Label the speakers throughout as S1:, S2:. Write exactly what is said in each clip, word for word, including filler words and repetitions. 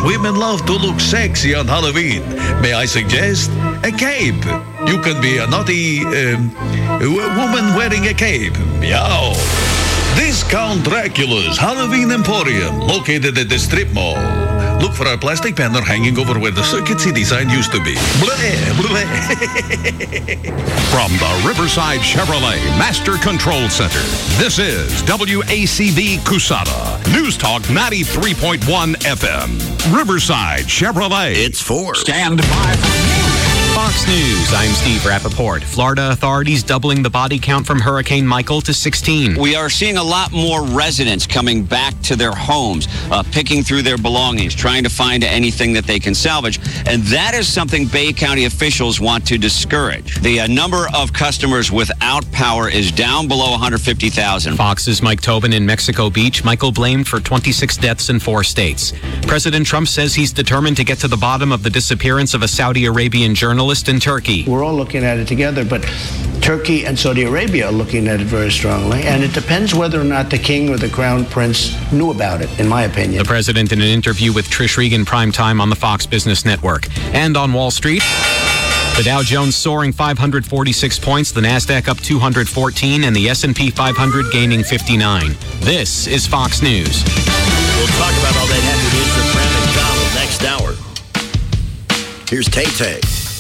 S1: women love to look sexy on Halloween. May I suggest a cape? You can be a naughty um, woman wearing a cape. Meow. This Count Dracula's Halloween Emporium, located at the Strip Mall. Look for our plastic banner hanging over where the Circuit City sign used to be. Bleh, bleh.
S2: From the Riverside Chevrolet Master Control Center, this is W A C V Cusada, News Talk ninety-three point one F M. Riverside Chevrolet.
S3: It's four.
S2: Stand by for news.
S4: Fox News, I'm Steve Rappaport. Florida authorities doubling the body count from Hurricane Michael to sixteen.
S5: We are seeing a lot more residents coming back to their homes, uh, picking through their belongings, trying to find anything that they can salvage. And that is something Bay County officials want to discourage. The uh, number of customers without power is down below one hundred fifty thousand.
S4: Fox's Mike Tobin in Mexico Beach. Michael blamed for twenty-six deaths in four states. President Trump says he's determined to get to the bottom of the disappearance of a Saudi Arabian journalist in Turkey.
S6: We're all looking at it together, but Turkey and Saudi Arabia are looking at it very strongly, and it depends whether or not the king or the crown prince knew about it, in my opinion.
S4: The president in an interview with Trish Regan primetime on the Fox Business Network. And on Wall Street, the Dow Jones soaring five hundred forty-six points, the NASDAQ up two hundred fourteen, and the S and P five hundred gaining fifty-nine. This is Fox News.
S3: We'll talk about all that happy news with Brandon Donald next hour. Here's Tay-Tay.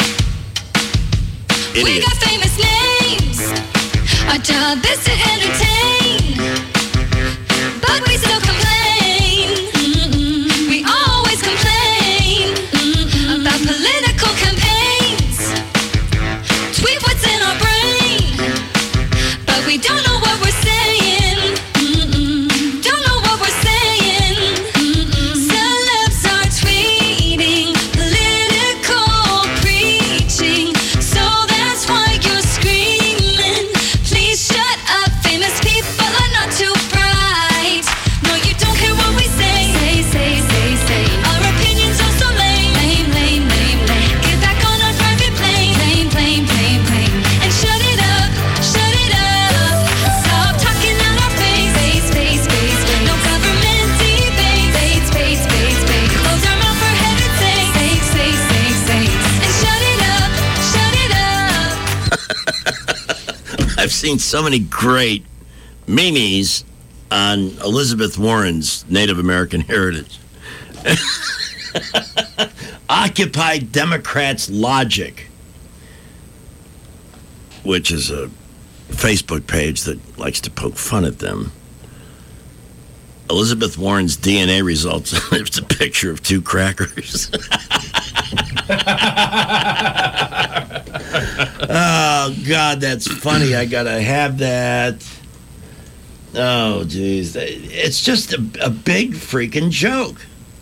S3: Idiot.
S7: We got famous names. Our job is to entertain, but we still complain. Mm-mm. We always complain Mm-mm. about political campaigns. Tweet what's in our brain, but we don't know what we're saying. Mm-mm. Don't know what we're saying. Mm-mm. Celebs are tweeting, political preaching. So that's why you're screaming. Please shut up. Famous people are not too bright. No, you don't care what we say. Say, say, say, say. Our opinions are so lame. Lame, lame, lame, lame. Get back on our private plane. Plane, plane, plane, plane. And shut it up. Shut it up. Stop talking out our face. Face, face, face, face. No government debate. Face, face, face, face. Close our mouth for heaven's sake. Say, say, say, say. And shut it up. Shut it up.
S3: I've seen so many great memes on Elizabeth Warren's Native American heritage. Occupy Democrats' Logic, which is a Facebook page that likes to poke fun at them. Elizabeth Warren's D N A results. It's a picture of two crackers. Oh, God, that's funny. I got to have that. Oh, geez. It's just a, a big freaking joke.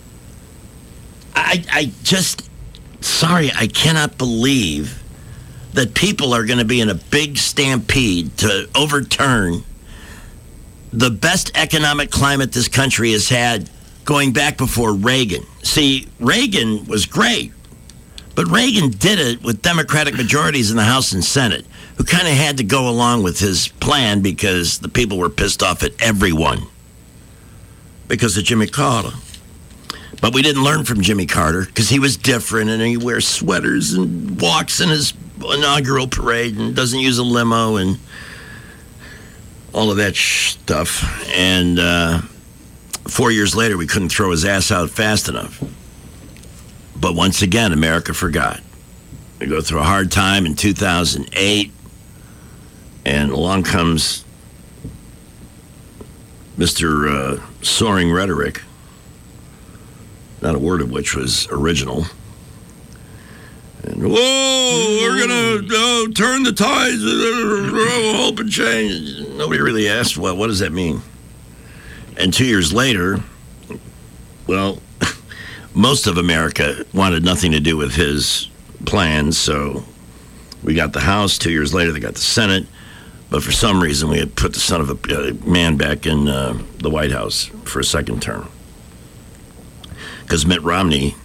S3: I, I just, sorry, I cannot believe that people are going to be in a big stampede to overturn the best economic climate this country has had going back before Reagan. See, Reagan was great, but Reagan did it with Democratic majorities in the House and Senate, who kind of had to go along with his plan because the people were pissed off at everyone because of Jimmy Carter. But we didn't learn from Jimmy Carter because he was different, and he wears sweaters and walks in his inaugural parade and doesn't use a limo and all of that stuff. And uh, four years later, we couldn't throw his ass out fast enough. But once again, America forgot. We go through a hard time in two thousand eight, and along comes Mister Uh, Soaring Rhetoric, not a word of which was original. And, whoa, we're going to oh, turn the tides, oh, hope and change. Nobody really asked, well, what does that mean? And two years later, well, most of America wanted nothing to do with his plans, so we got the House. Two years later, they got the Senate. But for some reason, we had put the son of a uh, man back in uh, the White House for a second term. Because Mitt Romney,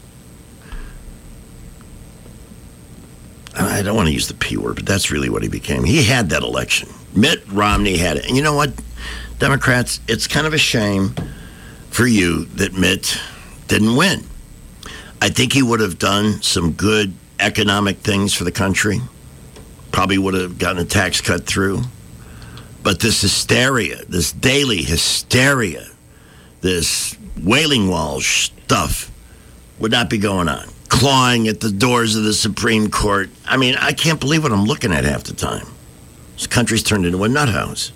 S3: I don't want to use the P word, but that's really what he became. He had that election. Mitt Romney had it. And you know what, Democrats, it's kind of a shame for you that Mitt didn't win. I think he would have done some good economic things for the country. Probably would have gotten a tax cut through. But this hysteria, this daily hysteria, this Wailing Wall stuff would not be going on. Clawing at the doors of the Supreme Court. I mean, I can't believe what I'm looking at half the time. This country's turned into a nut house.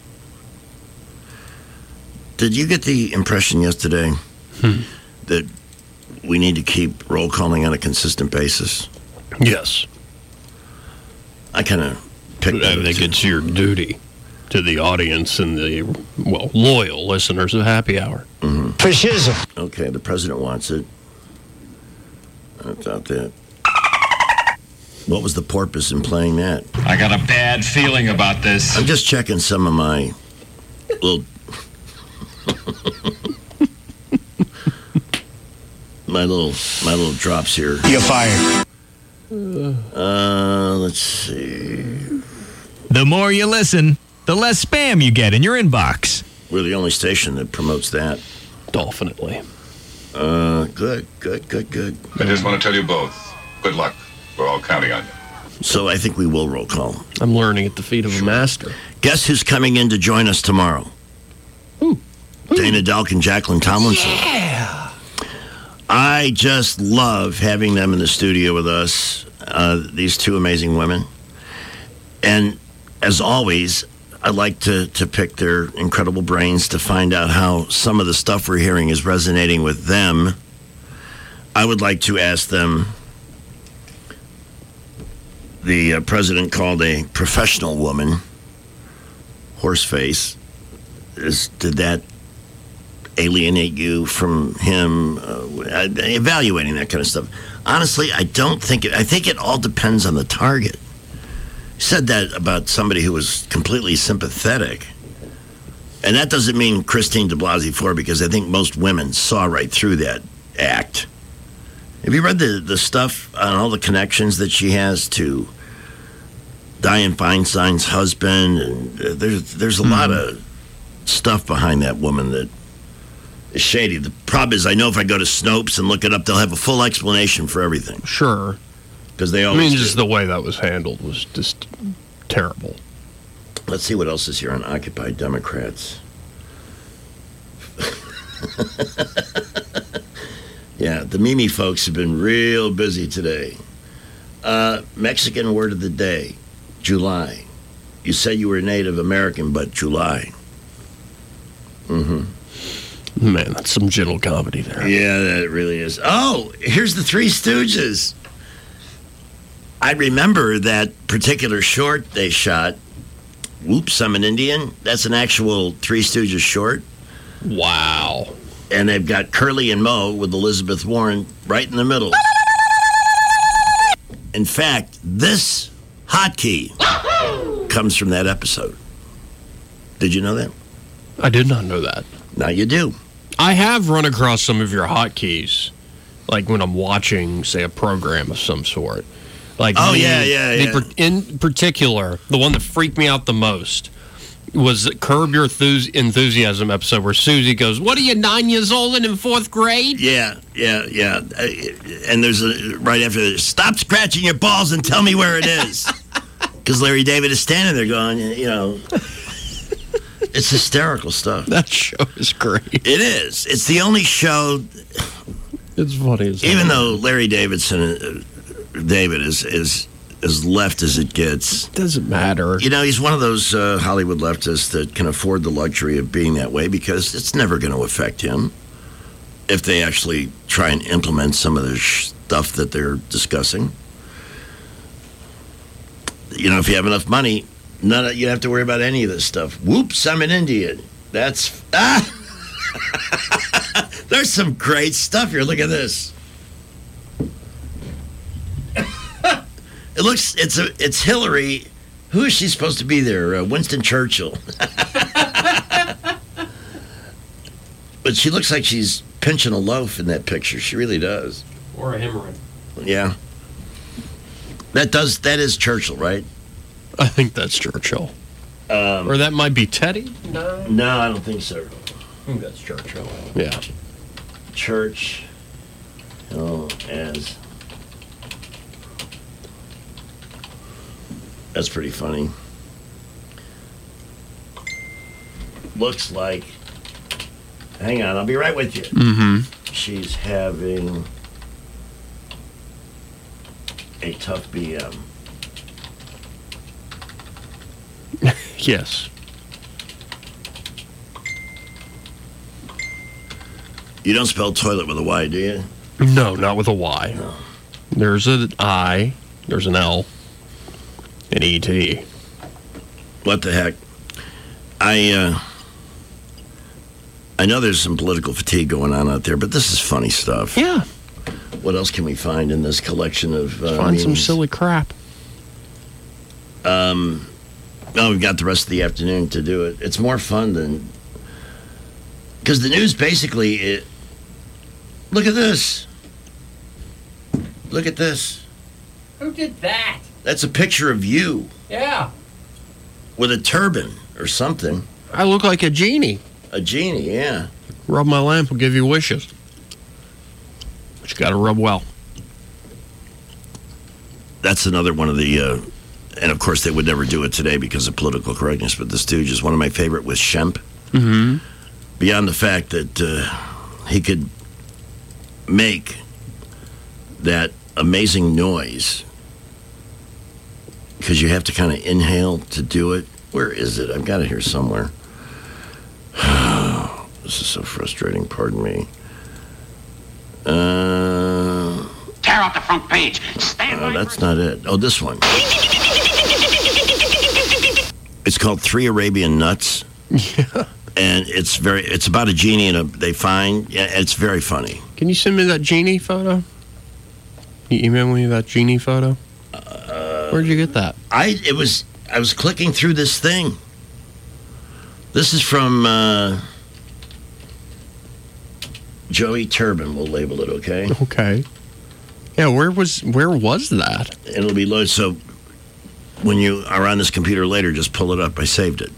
S3: Did you get the impression yesterday hmm. that we need to keep roll calling on a consistent basis?
S8: Yes.
S3: I kind of picked
S8: I think it's your duty to the audience and the, well, loyal listeners of Happy Hour.
S3: Mm-hmm.
S6: Fascism.
S3: Okay, the president wants it. That's out there. What was the porpoise in playing that?
S9: I got a bad feeling about this.
S3: I'm just checking some of my little... my little my little drops here.
S6: You're fired.
S3: Uh, let's see.
S10: The more you listen, the less spam you get in your inbox.
S3: We're the only station that promotes that.
S8: Definitely.
S3: Uh, good, good, good, good.
S11: I just want to tell you both, good luck. We're all counting on you.
S3: So I think we will roll call.
S8: I'm learning at the feet of a master.
S3: Guess who's coming in to join us tomorrow?
S8: Who?
S3: Dana Delk and Jacqueline Tomlinson.
S8: Yeah.
S3: I just love having them in the studio with us, uh, these two amazing women. And as always, I like to, to pick their incredible brains to find out how some of the stuff we're hearing is resonating with them. I would like to ask them, the uh, president called a professional woman, horseface. Is, did that alienate you from him? Uh, evaluating that kind of stuff. Honestly, I don't think it, I think it all depends on the target. He said that about somebody who was completely sympathetic. And that doesn't mean Christine de Blasey Ford, because I think most women saw right through that act. Have you read the, the stuff on all the connections that she has to Dianne Feinstein's husband? And uh, there's there's a mm-hmm. lot of stuff behind that woman that is shady. The problem is, I know if I go to Snopes and look it up, they'll have a full explanation for everything.
S8: Sure.
S3: Because they
S8: I
S3: always
S8: mean, just
S3: do.
S8: the way that was handled was just terrible.
S3: Let's see what else is here on Occupy Democrats. Yeah, the Mimi folks have been real busy today. Uh, Mexican word of the day, July. You said you were Native American, but July. Mm-hmm.
S8: Man, that's some gentle comedy there.
S3: Yeah, that really is. Oh, here's the Three Stooges. I remember that particular short they shot. Whoops, I'm an Indian. That's an actual Three Stooges short.
S8: Wow.
S3: And they've got Curly and Moe with Elizabeth Warren right in the middle. In fact, this hotkey comes from that episode. Did you know that?
S8: I did not know that.
S3: Now you do.
S8: I have run across some of your hotkeys, like when I'm watching, say, a program of some sort. Like
S3: oh,
S8: the,
S3: yeah, yeah, yeah.
S8: The, in particular, the one that freaked me out the most was Curb Your Enthusiasm episode where Susie goes, "What are you, nine years old and in fourth grade?"
S3: Yeah, yeah, yeah. Uh, and there's a, right after this, "Stop scratching your balls and tell me where it is." Because Larry David is standing there going, you know, it's hysterical stuff.
S8: That show is great.
S3: It is. It's the only show.
S8: It's funny as
S3: even though Larry Davidson, uh, David is is as left as it gets.
S8: Doesn't matter.
S3: You know, he's one of those uh, Hollywood leftists that can afford the luxury of being that way because it's never going to affect him if they actually try and implement some of the stuff that they're discussing. You know, if you have enough money, none of, you don't have to worry about any of this stuff. Whoops, I'm an Indian. That's... Ah! There's some great stuff here. Look at this. It looks, it's a, it's Hillary. Who is she supposed to be there? Uh, Winston Churchill. But she looks like she's pinching a loaf in that picture. She really does.
S8: Or a hemorrhoid.
S3: Yeah. That does, that is Churchill, right?
S8: I think that's Churchill.
S3: Um,
S8: or that might be Teddy? No.
S3: No, I don't think so.
S8: I think that's Churchill. Yeah.
S3: Church. Oh. as. That's pretty funny. Looks like. Hang on, I'll be right with you.
S8: Mm-hmm.
S3: She's having a tough B M.
S8: Yes.
S3: You don't spell toilet with a Y, do you?
S8: No, not with a Y.
S3: No.
S8: There's an I, there's an L, an E T.
S3: What the heck? I uh, I know there's some political fatigue going on out there, but this is funny stuff.
S8: Yeah.
S3: What else can we find in this collection of uh,
S8: Find some
S3: memes?
S8: silly crap.
S3: Um, no, we've got the rest of the afternoon to do it. It's more fun than... Because the news basically... It, look at this. Look at this.
S8: Who did that?
S3: That's a picture of you
S8: Yeah.
S3: with a turban or something.
S8: I look like a genie.
S3: A genie, yeah.
S8: Rub my lamp will give you wishes. But you gotta rub well.
S3: That's another one of the... Uh, and of course, they would never do it today because of political correctness, but the Stooge is one of my favorite with Shemp.
S8: Mm-hmm.
S3: Beyond the fact that uh, he could make that amazing noise, because you have to kind of inhale to do it. Where is it? I've got it here somewhere. This is so frustrating, pardon me. Uh,
S12: Tear out the front page. Stand
S3: oh, that's not it. Oh, this one. It's called Three Arabian Nuts.
S8: Yeah.
S3: And it's very, it's about a genie and a, they find, yeah, it's very funny.
S8: Can you send me that genie photo? Can you email me that genie photo?
S3: Uh,
S8: Where'd you get that?
S3: I, it was, I was clicking through this thing. This is from uh, Joey Turban, we'll label it, okay?
S8: Okay. Yeah, where was, where was that?
S3: It'll be loaded, so when you are on this computer later, just pull it up. I saved it.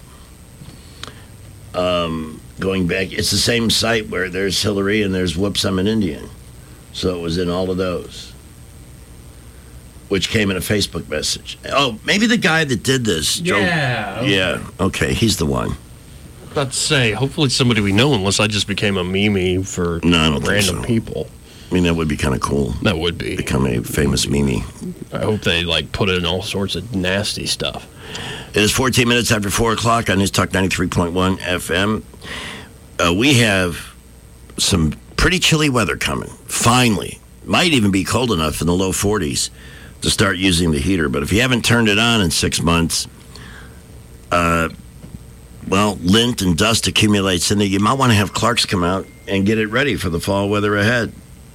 S3: Um, going back, it's the same site where there's Hillary and there's Whoops, I'm an Indian. So it was in all of those, which came in a Facebook message. Oh, maybe the guy that did this.
S8: Yeah.
S3: Joe, yeah, okay, he's the one.
S8: About to say, hopefully it's somebody we know, unless I just became a meme for
S3: no, I don't
S8: random
S3: think so.
S8: people.
S3: I mean, that would be kind of cool.
S8: That would be.
S3: Become a famous meme.
S8: I hope they, like, put in all sorts of nasty stuff.
S3: It is fourteen minutes after four o'clock on News Talk ninety-three point one F M. Uh, we have some pretty chilly weather coming. Finally. Might even be cold enough in the low forties to start using the heater. But if you haven't turned it on in six months, uh, well, lint and dust accumulates in there. You might want to have Clark's come out and get it ready for the fall weather ahead.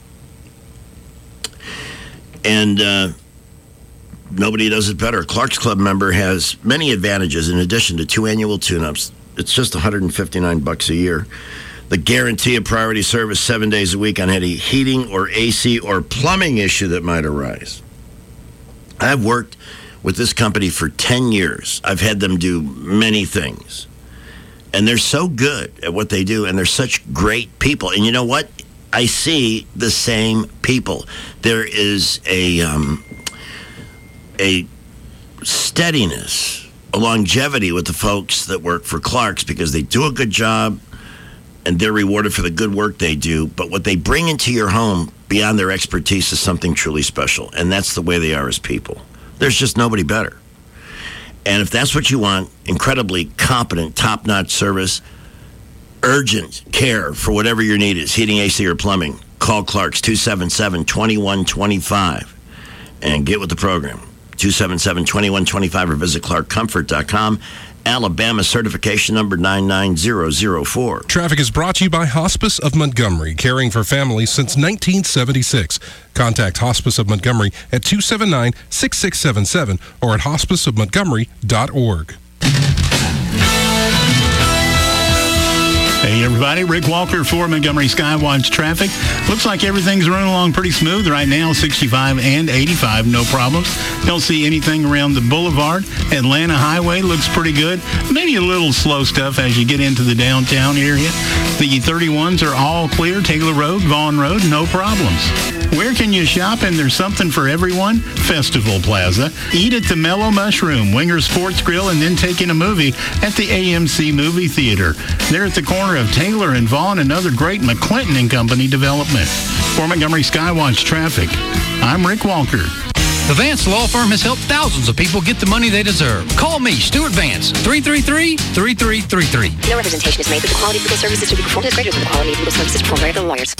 S3: And uh, nobody does it better. Clark's Club member has many advantages in addition to two annual tune-ups. It's just one hundred fifty-nine bucks a year. The guarantee of priority service seven days a week on any heating or A C or plumbing issue that might arise. I've worked with this company for ten years. I've had them do many things. And they're so good at what they do, and they're such great people. And you know what? I see the same people. There is a um, a steadiness, a longevity with the folks that work for Clark's because they do a good job and they're rewarded for the good work they do. But what they bring into your home beyond their expertise is something truly special. And that's the way they are as people. There's just nobody better. And if that's what you want, incredibly competent, top-notch service, urgent care for whatever your need is, heating, A C, or plumbing, call Clark's two seven seven, two one two five and get with the program. two seven seven, two one two five or visit clark comfort dot com. Alabama certification number nine nine zero zero four.
S13: Traffic is brought to you by Hospice of Montgomery, caring for families since nineteen seventy-six. Contact Hospice of Montgomery at two seven nine, six six seven seven or at hospice of montgomery dot org.
S10: Hey, you
S14: everybody. Rick Walker for Montgomery Skywatch Traffic. Looks like everything's running along pretty smooth right now, sixty-five and eighty-five, no problems. Don't see anything around the boulevard. Atlanta Highway looks pretty good. Maybe a little slow stuff as you get into the downtown area. The thirty-ones are all clear. Taylor Road, Vaughn Road, no problems. Where can you shop and there's something for everyone? Festival Plaza. Eat at the Mellow Mushroom, Winger Sports Grill, and then take in a movie at the A M C Movie Theater. They're at the corner of Taylor and Vaughn, another great McClinton and Company development. For Montgomery Skywatch Traffic, I'm Rick Walker.
S15: The Vance Law Firm has helped thousands of people get the money they deserve. Call me, Stuart Vance, three three three, three three three three.
S16: No representation is made, but the quality of legal services to be performed is greater than the quality of legal services performed by other lawyers.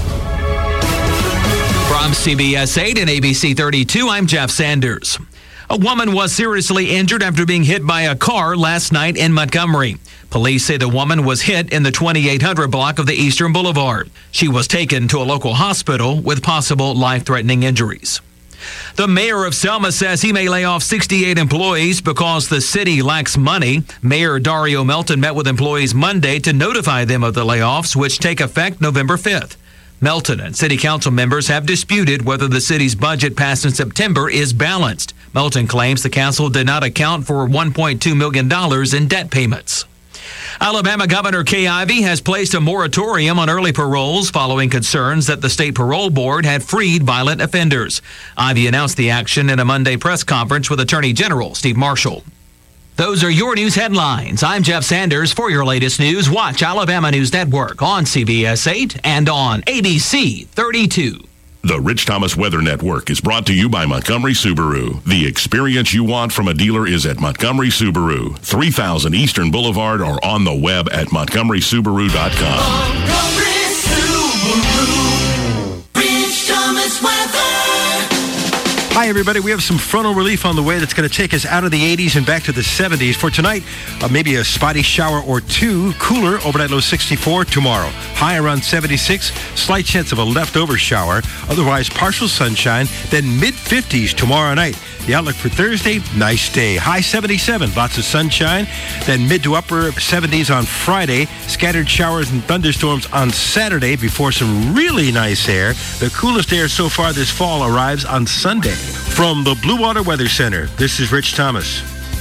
S17: From C B S eight and A B C thirty-two, I'm Jeff Sanders. A woman was seriously injured after being hit by a car last night in Montgomery. Police say the woman was hit in the twenty-eight hundred block of the Eastern Boulevard. She was taken to a local hospital with possible life-threatening injuries. The mayor of Selma says he may lay off sixty-eight employees because the city lacks money. Mayor Dario Melton met with employees Monday to notify them of the layoffs, which take effect November fifth. Melton and city council members have disputed whether the city's budget passed in September is balanced. Melton claims the council did not account for one point two million dollars in debt payments. Alabama Governor Kay Ivey has placed a moratorium on early paroles following concerns that the state parole board had freed violent offenders. Ivey announced the action in a Monday press conference with Attorney General Steve Marshall. Those are your news headlines. I'm Jeff Sanders. For your latest news, watch Alabama News Network on C B S eight and on A B C thirty-two.
S18: The Rich Thomas Weather Network is brought to you by Montgomery Subaru. The experience you want from a dealer is at Montgomery Subaru, three thousand Eastern Boulevard, or on the web at montgomery subaru dot com.
S7: Montgomery Subaru, Rich Thomas Weather.
S19: Hi, everybody. We have some frontal relief on the way that's going to take us out of the eighties and back to the seventies. For tonight, uh, maybe a spotty shower or two. Cooler, overnight low sixty-four. Tomorrow, high around seventy-six. Slight chance of a leftover shower. Otherwise, partial sunshine. Then mid-fifties tomorrow night. The outlook for Thursday, nice day. High seventy-seven, lots of sunshine. Then mid to upper seventies on Friday. Scattered showers and thunderstorms on Saturday before some really nice air. The coolest air so far this fall arrives on Sunday. From the Blue Water Weather Center, this is Rich Thomas.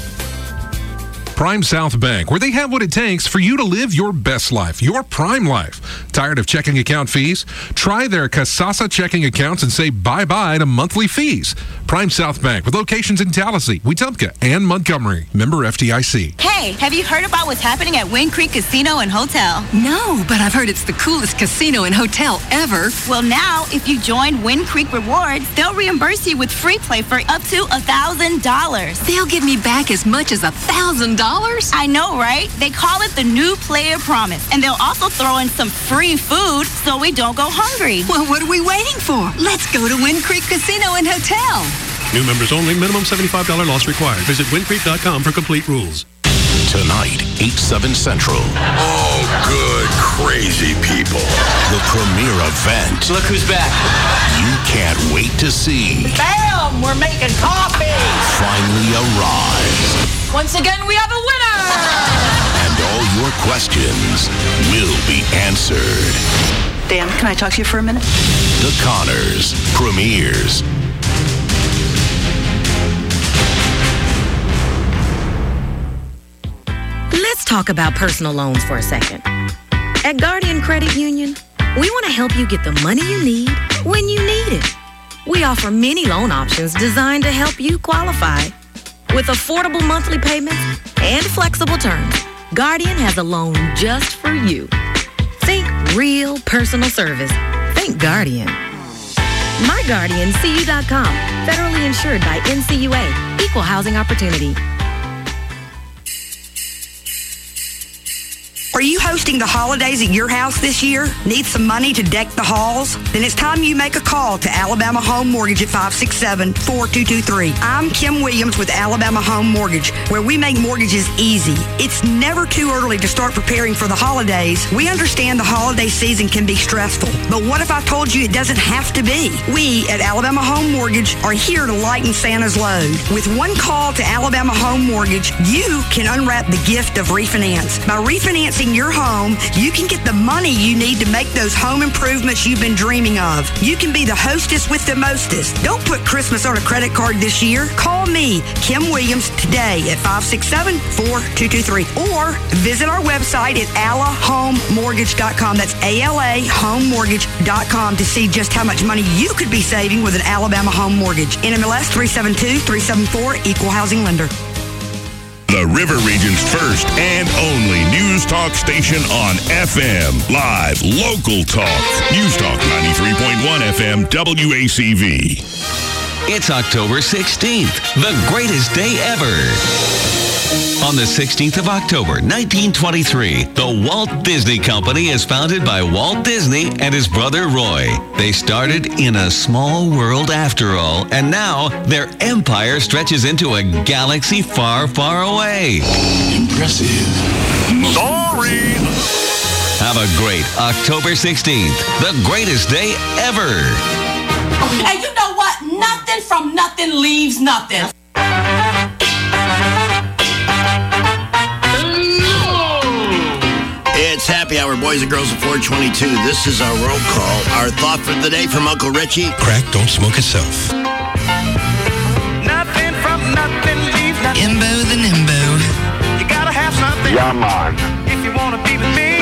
S13: Prime South Bank, where they have what it takes for you to live your best life, your prime life. Tired of checking account fees? Try their Kasasa checking accounts and say bye-bye to monthly fees. Prime South Bank, with locations in Tallahassee, Wetumpka, and Montgomery. Member F D I C.
S20: Hey, have you heard about what's happening at Wind Creek Casino and Hotel?
S21: No, but I've heard it's the coolest casino and hotel ever.
S20: Well, now, if you join Wind Creek Rewards, they'll reimburse you with free play for up to one thousand dollars.
S21: They'll give me back as much as one thousand dollars?
S20: I know, right? They call it the New Player Promise, and they'll also throw in some free food so we don't go hungry.
S21: Well, what are we waiting for? Let's go to Wind Creek Casino and Hotel.
S22: New members only. Minimum seventy-five dollars loss required. Visit wind creek dot com for complete rules.
S2: Tonight, eight, seven Central.
S23: Oh, good, crazy people.
S2: The premiere event.
S17: Look who's back.
S2: You can't wait to see.
S24: Bam! We're making coffee!
S2: Finally arrives.
S24: Once again, we have a winner!
S2: And all your questions will be answered.
S20: Dan, can I talk to you for a minute?
S2: The Connors premieres.
S25: Let's talk about personal loans for a second. At Guardian Credit Union, we want to help you get the money you need when you need it. We offer many loan options designed to help you qualify. With affordable monthly payments and flexible terms, Guardian has a loan just for you. Think real personal service. Think Guardian. my guardian c u dot com. Federally insured by N C U A. Equal housing opportunity.
S26: Are you hosting the holidays at your house this year? Need some money to deck the halls? Then it's time you make a call to Alabama Home Mortgage at five six seven, four two two three. I'm Kim Williams with Alabama Home Mortgage, where we make mortgages easy. It's never too early to start preparing for the holidays. We understand the holiday season can be stressful, but what if I told you it doesn't have to be? We at Alabama Home Mortgage are here to lighten Santa's load. With one call to Alabama Home Mortgage, you can unwrap the gift of refinance. By refinancing financing your home, you can get the money you need to make those home improvements you've been dreaming of. You can be the hostess with the mostest. Don't put Christmas on a credit card this year. Call me, Kim Williams, today at five six seven, four two two three or visit our website at ala home mortgage dot com. That's A L A home mortgage dot com to see just how much money you could be saving with an Alabama home mortgage. N M L S three seven two three seven four, Equal Housing Lender.
S18: The River Region's first and only news talk station on F M. Live, local talk. News Talk ninety-three point one F M, W A C V.
S1: It's October sixteenth, the greatest day ever. On the sixteenth of October, nineteen twenty-three, the Walt Disney Company is founded by Walt Disney and his brother Roy. They started in a small world after all, and now their empire stretches into a galaxy far, far away.
S23: Impressive.
S1: Sorry! Have a great October sixteenth, the greatest day ever.
S24: And you know what? Nothing from nothing leaves nothing.
S3: It's Happy Hour, boys and girls of four twenty-two. This is our roll call. Our thought for the day from Uncle Richie.
S4: Crack don't smoke itself.
S5: Nothing from nothing leaves nothing.
S4: Imbo the Nimbo.
S5: You gotta have something.
S4: Yeah, man.
S5: If you wanna be with me.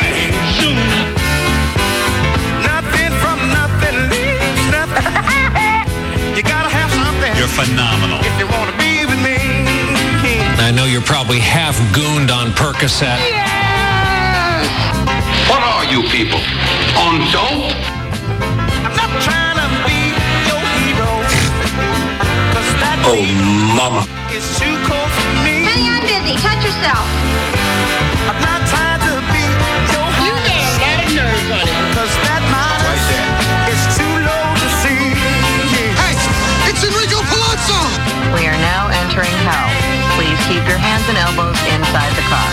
S5: Nothing from nothing leaves nothing. You gotta have something.
S15: You're phenomenal.
S5: If you wanna be with me.
S15: I know you're probably half gooned on Percocet.
S12: What are you people? On dope?
S5: I'm not trying to be your hero. Cause that
S12: Oh, mama.
S5: is too cold for me.
S24: Honey, I'm busy. Touch yourself.
S5: I'm not trying to be your
S24: You got a lot of nerve, honey.
S5: Cause that minus is too low to see.
S23: Hey, it's Enrico Palazzo!
S6: We are now entering hell. Please keep your hands and elbows inside the car.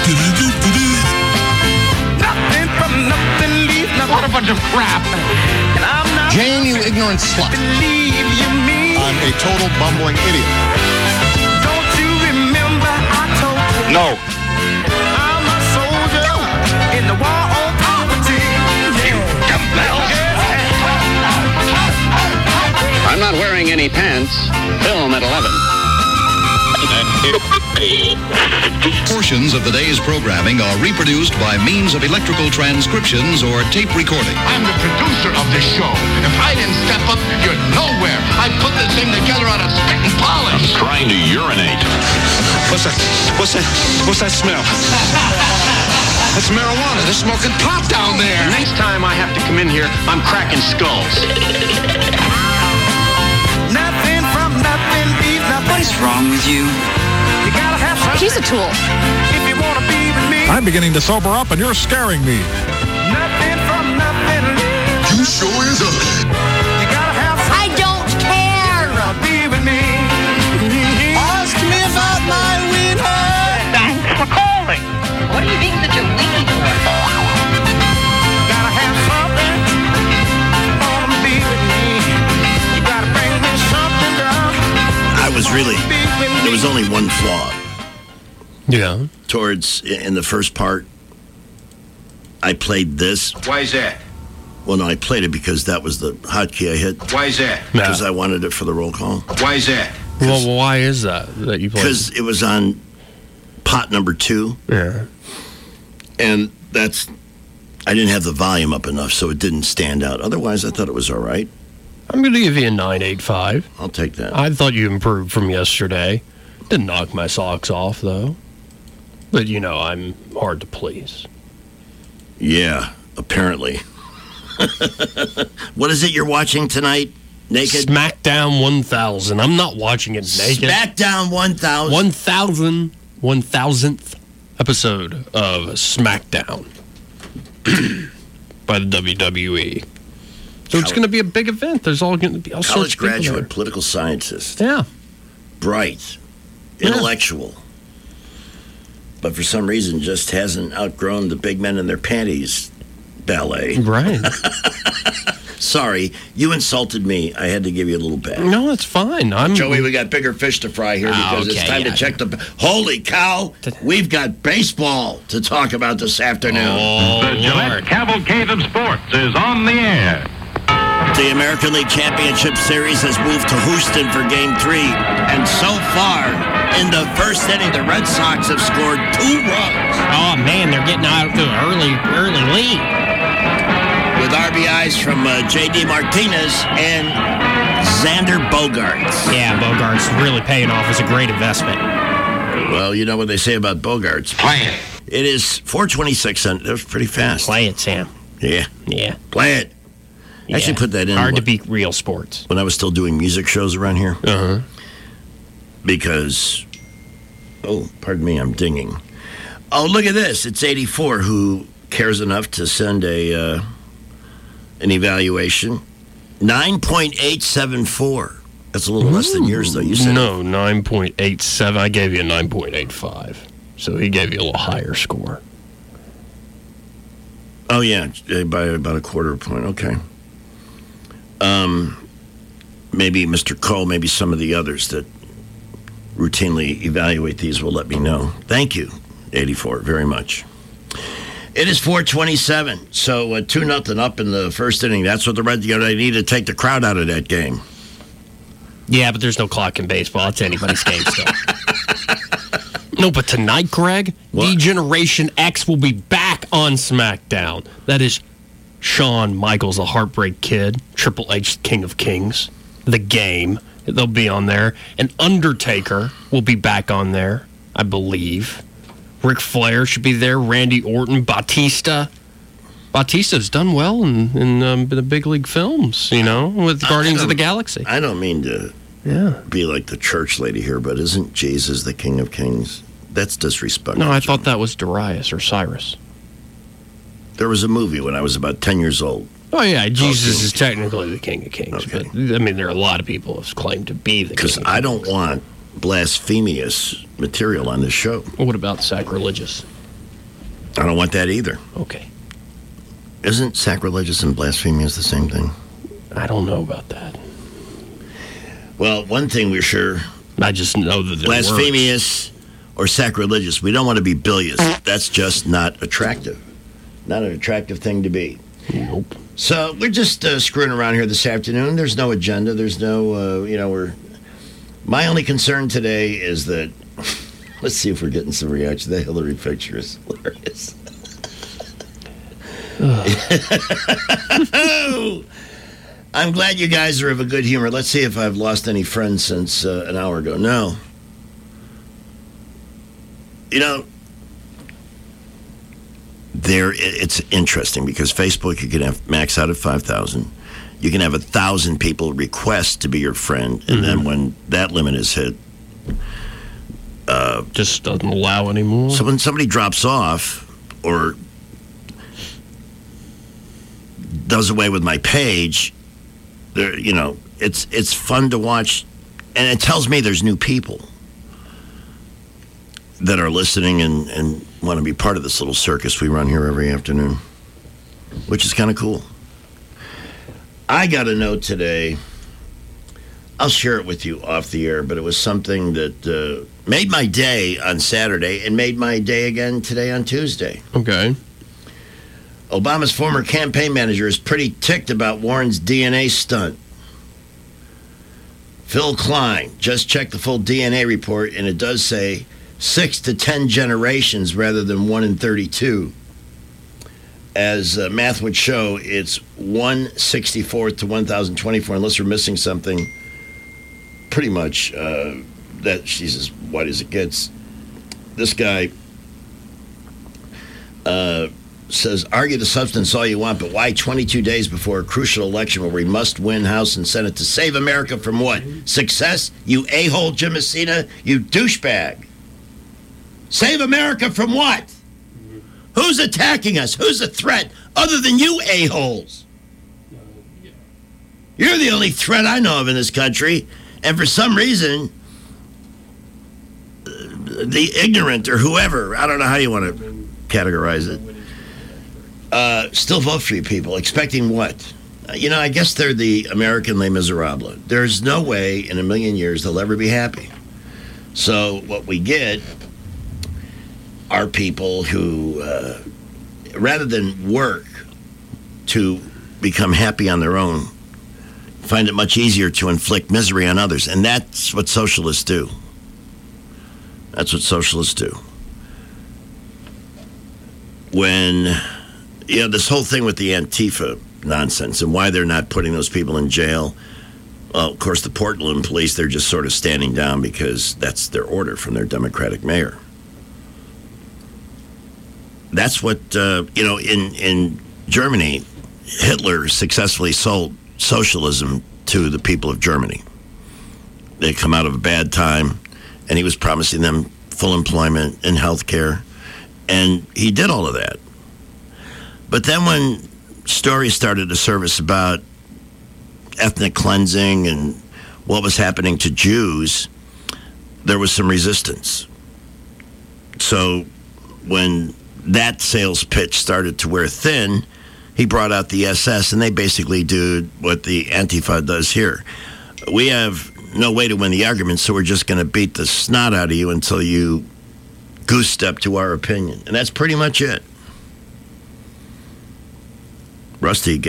S5: Nothing from nothing leave nothing.
S12: What a bunch of crap.
S5: And I'm not
S4: Jane, you ignorant slut.
S5: believe you me.
S4: I'm a total bumbling idiot.
S5: Don't you remember I told you?
S4: No.
S5: I'm a soldier in the war on poverty.
S12: I'm not wearing any pants. Film at eleven.
S9: Portions of the day's programming are reproduced by means of electrical transcriptions or tape recording.
S23: I'm the producer of this show. If I didn't step up, you're nowhere. I put this thing together out of spit and polish.
S18: Trying to urinate.
S4: What's that? What's that? What's that smell? That's marijuana. They're smoking pot down there.
S12: Next time I have to come in here, I'm cracking skulls.
S5: Nothing from nothing leave nothing.
S4: What is wrong with you?
S5: You gotta have something.
S24: He's a tool.
S5: If you wanna be with me.
S4: I'm beginning to sober up and you're scaring me.
S5: Nothing from nothing leaves.
S23: You sure is a...
S5: You gotta have something.
S24: I don't care.
S5: Be with me.
S24: Ask me about my wiener.
S5: Thanks for calling.
S24: What are you being such a weenie for?
S5: Gotta have something. Wanna be with me. You gotta bring me something, girl.
S3: I was really, there was only one flaw.
S8: Yeah.
S3: Towards, in the first part, I played this.
S12: Why is that?
S3: Well, no, I played it because that was the hotkey I hit.
S12: Why is that?
S3: Because I wanted it for the roll call.
S12: Why is that?
S8: Well, why is that that you play?
S3: Because it was on pot number two.
S8: Yeah.
S3: And that's, I didn't have the volume up enough, so it didn't stand out. Otherwise, I thought it was all right.
S8: I'm going to give you a nine eight five.
S3: I'll take that.
S8: I thought you improved from yesterday. Didn't knock my socks off, though. But, you know, I'm hard to please.
S3: Yeah, apparently. What is it you're watching tonight, naked?
S8: SmackDown one thousand. I'm not watching it naked.
S3: SmackDown one thousand.
S8: one thousand, one thousandth episode of SmackDown by the W W E. So it's going to be a big event. There's all going to be all sorts
S3: College
S8: of people
S3: graduate,
S8: there.
S3: political scientist.
S8: Yeah.
S3: Bright.
S8: Yeah.
S3: Intellectual. But for some reason just hasn't outgrown the big men in their panties ballet.
S8: Right.
S3: Sorry, you insulted me. I had to give you a little back.
S8: No, it's fine. I'm
S3: Joey, we got bigger fish to fry here
S8: Ah,
S3: because it's
S8: okay,
S3: time
S8: yeah.
S3: to check the... Holy cow, we've got baseball to talk about this afternoon.
S8: Oh,
S7: The Gillette Cavalcade of Sports is on the air.
S3: The American League Championship Series has moved to Houston for Game three. And so far, in the first inning, the Red Sox have scored two runs.
S8: Oh, man, they're getting out to an early, early lead.
S3: With R B Is from uh, J D Martinez and Xander Bogaerts.
S8: Yeah, Bogaerts really paying off as a great investment.
S3: Well, you know what they say about Bogaerts.
S7: Play it.
S3: It is four twenty-six, and that was pretty fast.
S8: Play it, Sam.
S3: Yeah.
S8: Yeah.
S3: Play it.
S8: Yeah.
S3: Actually put that in.
S8: Hard to beat real sports.
S3: When I was still doing music shows around here.
S8: Uh-huh.
S3: Because, oh, pardon me, I'm dinging. Oh, look at this. It's eighty-four who cares enough to send a uh, an evaluation. nine point eight seven four. That's a little less than yours, though. You said
S8: No, nine point eight seven. I gave you a nine point eight five. So he gave you a little higher score.
S3: Oh, yeah, by about a quarter point. Okay. Um, maybe Mister Cole, maybe some of the others that routinely evaluate these will let me know. Thank you, eighty-four, very much. It is four twenty-seven, so uh, two nothing up in the first inning. That's what the Reds, you know, they need to take the crowd out of that game.
S8: Yeah, but there's no clock in baseball. It's anybody's game still. No, but tonight, Greg, D-Generation X will be back on SmackDown. That is Shawn Michaels, the Heartbreak Kid, Triple H, King of Kings, The Game. They'll be on there. And Undertaker will be back on there, I believe. Ric Flair should be there. Randy Orton, Batista. Batista's done well in, in um, the big league films, you know, with Guardians of the Galaxy.
S3: I don't mean to
S8: yeah.
S3: be like the church lady here, but isn't Jesus the King of Kings? That's disrespectful.
S8: No, I thought that was Darius or Cyrus.
S3: There was a movie when I was about ten years old.
S8: Oh, yeah, Jesus is technically the King of Kings. Okay. But, I mean, there are a lot of people who have claimed to be the King of Kings.
S3: Because I don't want blasphemous material on this show.
S8: What about sacrilegious?
S3: I don't want that either.
S8: Okay.
S3: Isn't sacrilegious and blasphemous the same thing?
S8: I don't know about that.
S3: Well, one thing we're sure...
S8: I just know that they're
S3: blasphemous or sacrilegious. We don't want to be bilious. That's just not attractive. Not an attractive thing to be.
S8: Nope.
S3: So we're just uh, screwing around here this afternoon. There's no agenda. There's no, uh, you know, we're... My only concern today is that... Let's see if we're getting some reaction. The Hillary picture is hilarious. I'm glad you guys are of a good humor. Let's see if I've lost any friends since uh, an hour ago. No. You know, there it's interesting because Facebook, you can have max out at five thousand. You can have a thousand people request to be your friend, and mm-hmm. then when that limit is hit, uh,
S8: just doesn't allow anymore.
S3: So when somebody drops off or does away with my page, there, you know, it's it's fun to watch, and it tells me there's new people that are listening and, and want to be part of this little circus we run here every afternoon, which is kind of cool. I got a note today. I'll share it with you off the air, but it was something that uh, made my day on Saturday and made my day again today on Tuesday.
S8: Okay.
S3: Obama's former campaign manager is pretty ticked about Warren's D N A stunt. Phil Klein just checked the full D N A report, and it does say six to ten generations rather than one in thirty-two. As uh, math would show, it's one sixty-fourth to one thousand twenty-four, unless we're missing something. Pretty much, uh, that she's as white as it gets. This guy uh, says, argue the substance all you want, but why twenty-two days before a crucial election where we must win House and Senate to save America from what? Success? You a-hole, Jim Messina? You douchebag. Save America from what? Who's attacking us? Who's a threat other than you a-holes? You're the only threat I know of in this country. And for some reason, the ignorant or whoever, I don't know how you want to categorize it, uh, still vote for you people. Expecting what? Uh, You know, I guess they're the American Les Miserables. There's no way in a million years they'll ever be happy. So what we get are people who, uh, rather than work to become happy on their own, find it much easier to inflict misery on others. And that's what socialists do. That's what socialists do. When, you know, this whole thing with the Antifa nonsense and why they're not putting those people in jail. Well, of course, the Portland police, they're just sort of standing down because that's their order from their Democratic mayor. That's what, uh, you know, in, in Germany, Hitler successfully sold socialism to the people of Germany. They come out of a bad time, and he was promising them full employment and health care, and he did all of that. But then when stories started to surface about ethnic cleansing and what was happening to Jews, there was some resistance. So when that sales pitch started to wear thin, he brought out the S S, and they basically do what the Antifa does here. We have no way to win the argument, so we're just going to beat the snot out of you until you goose step to our opinion. And that's pretty much it. Rusty,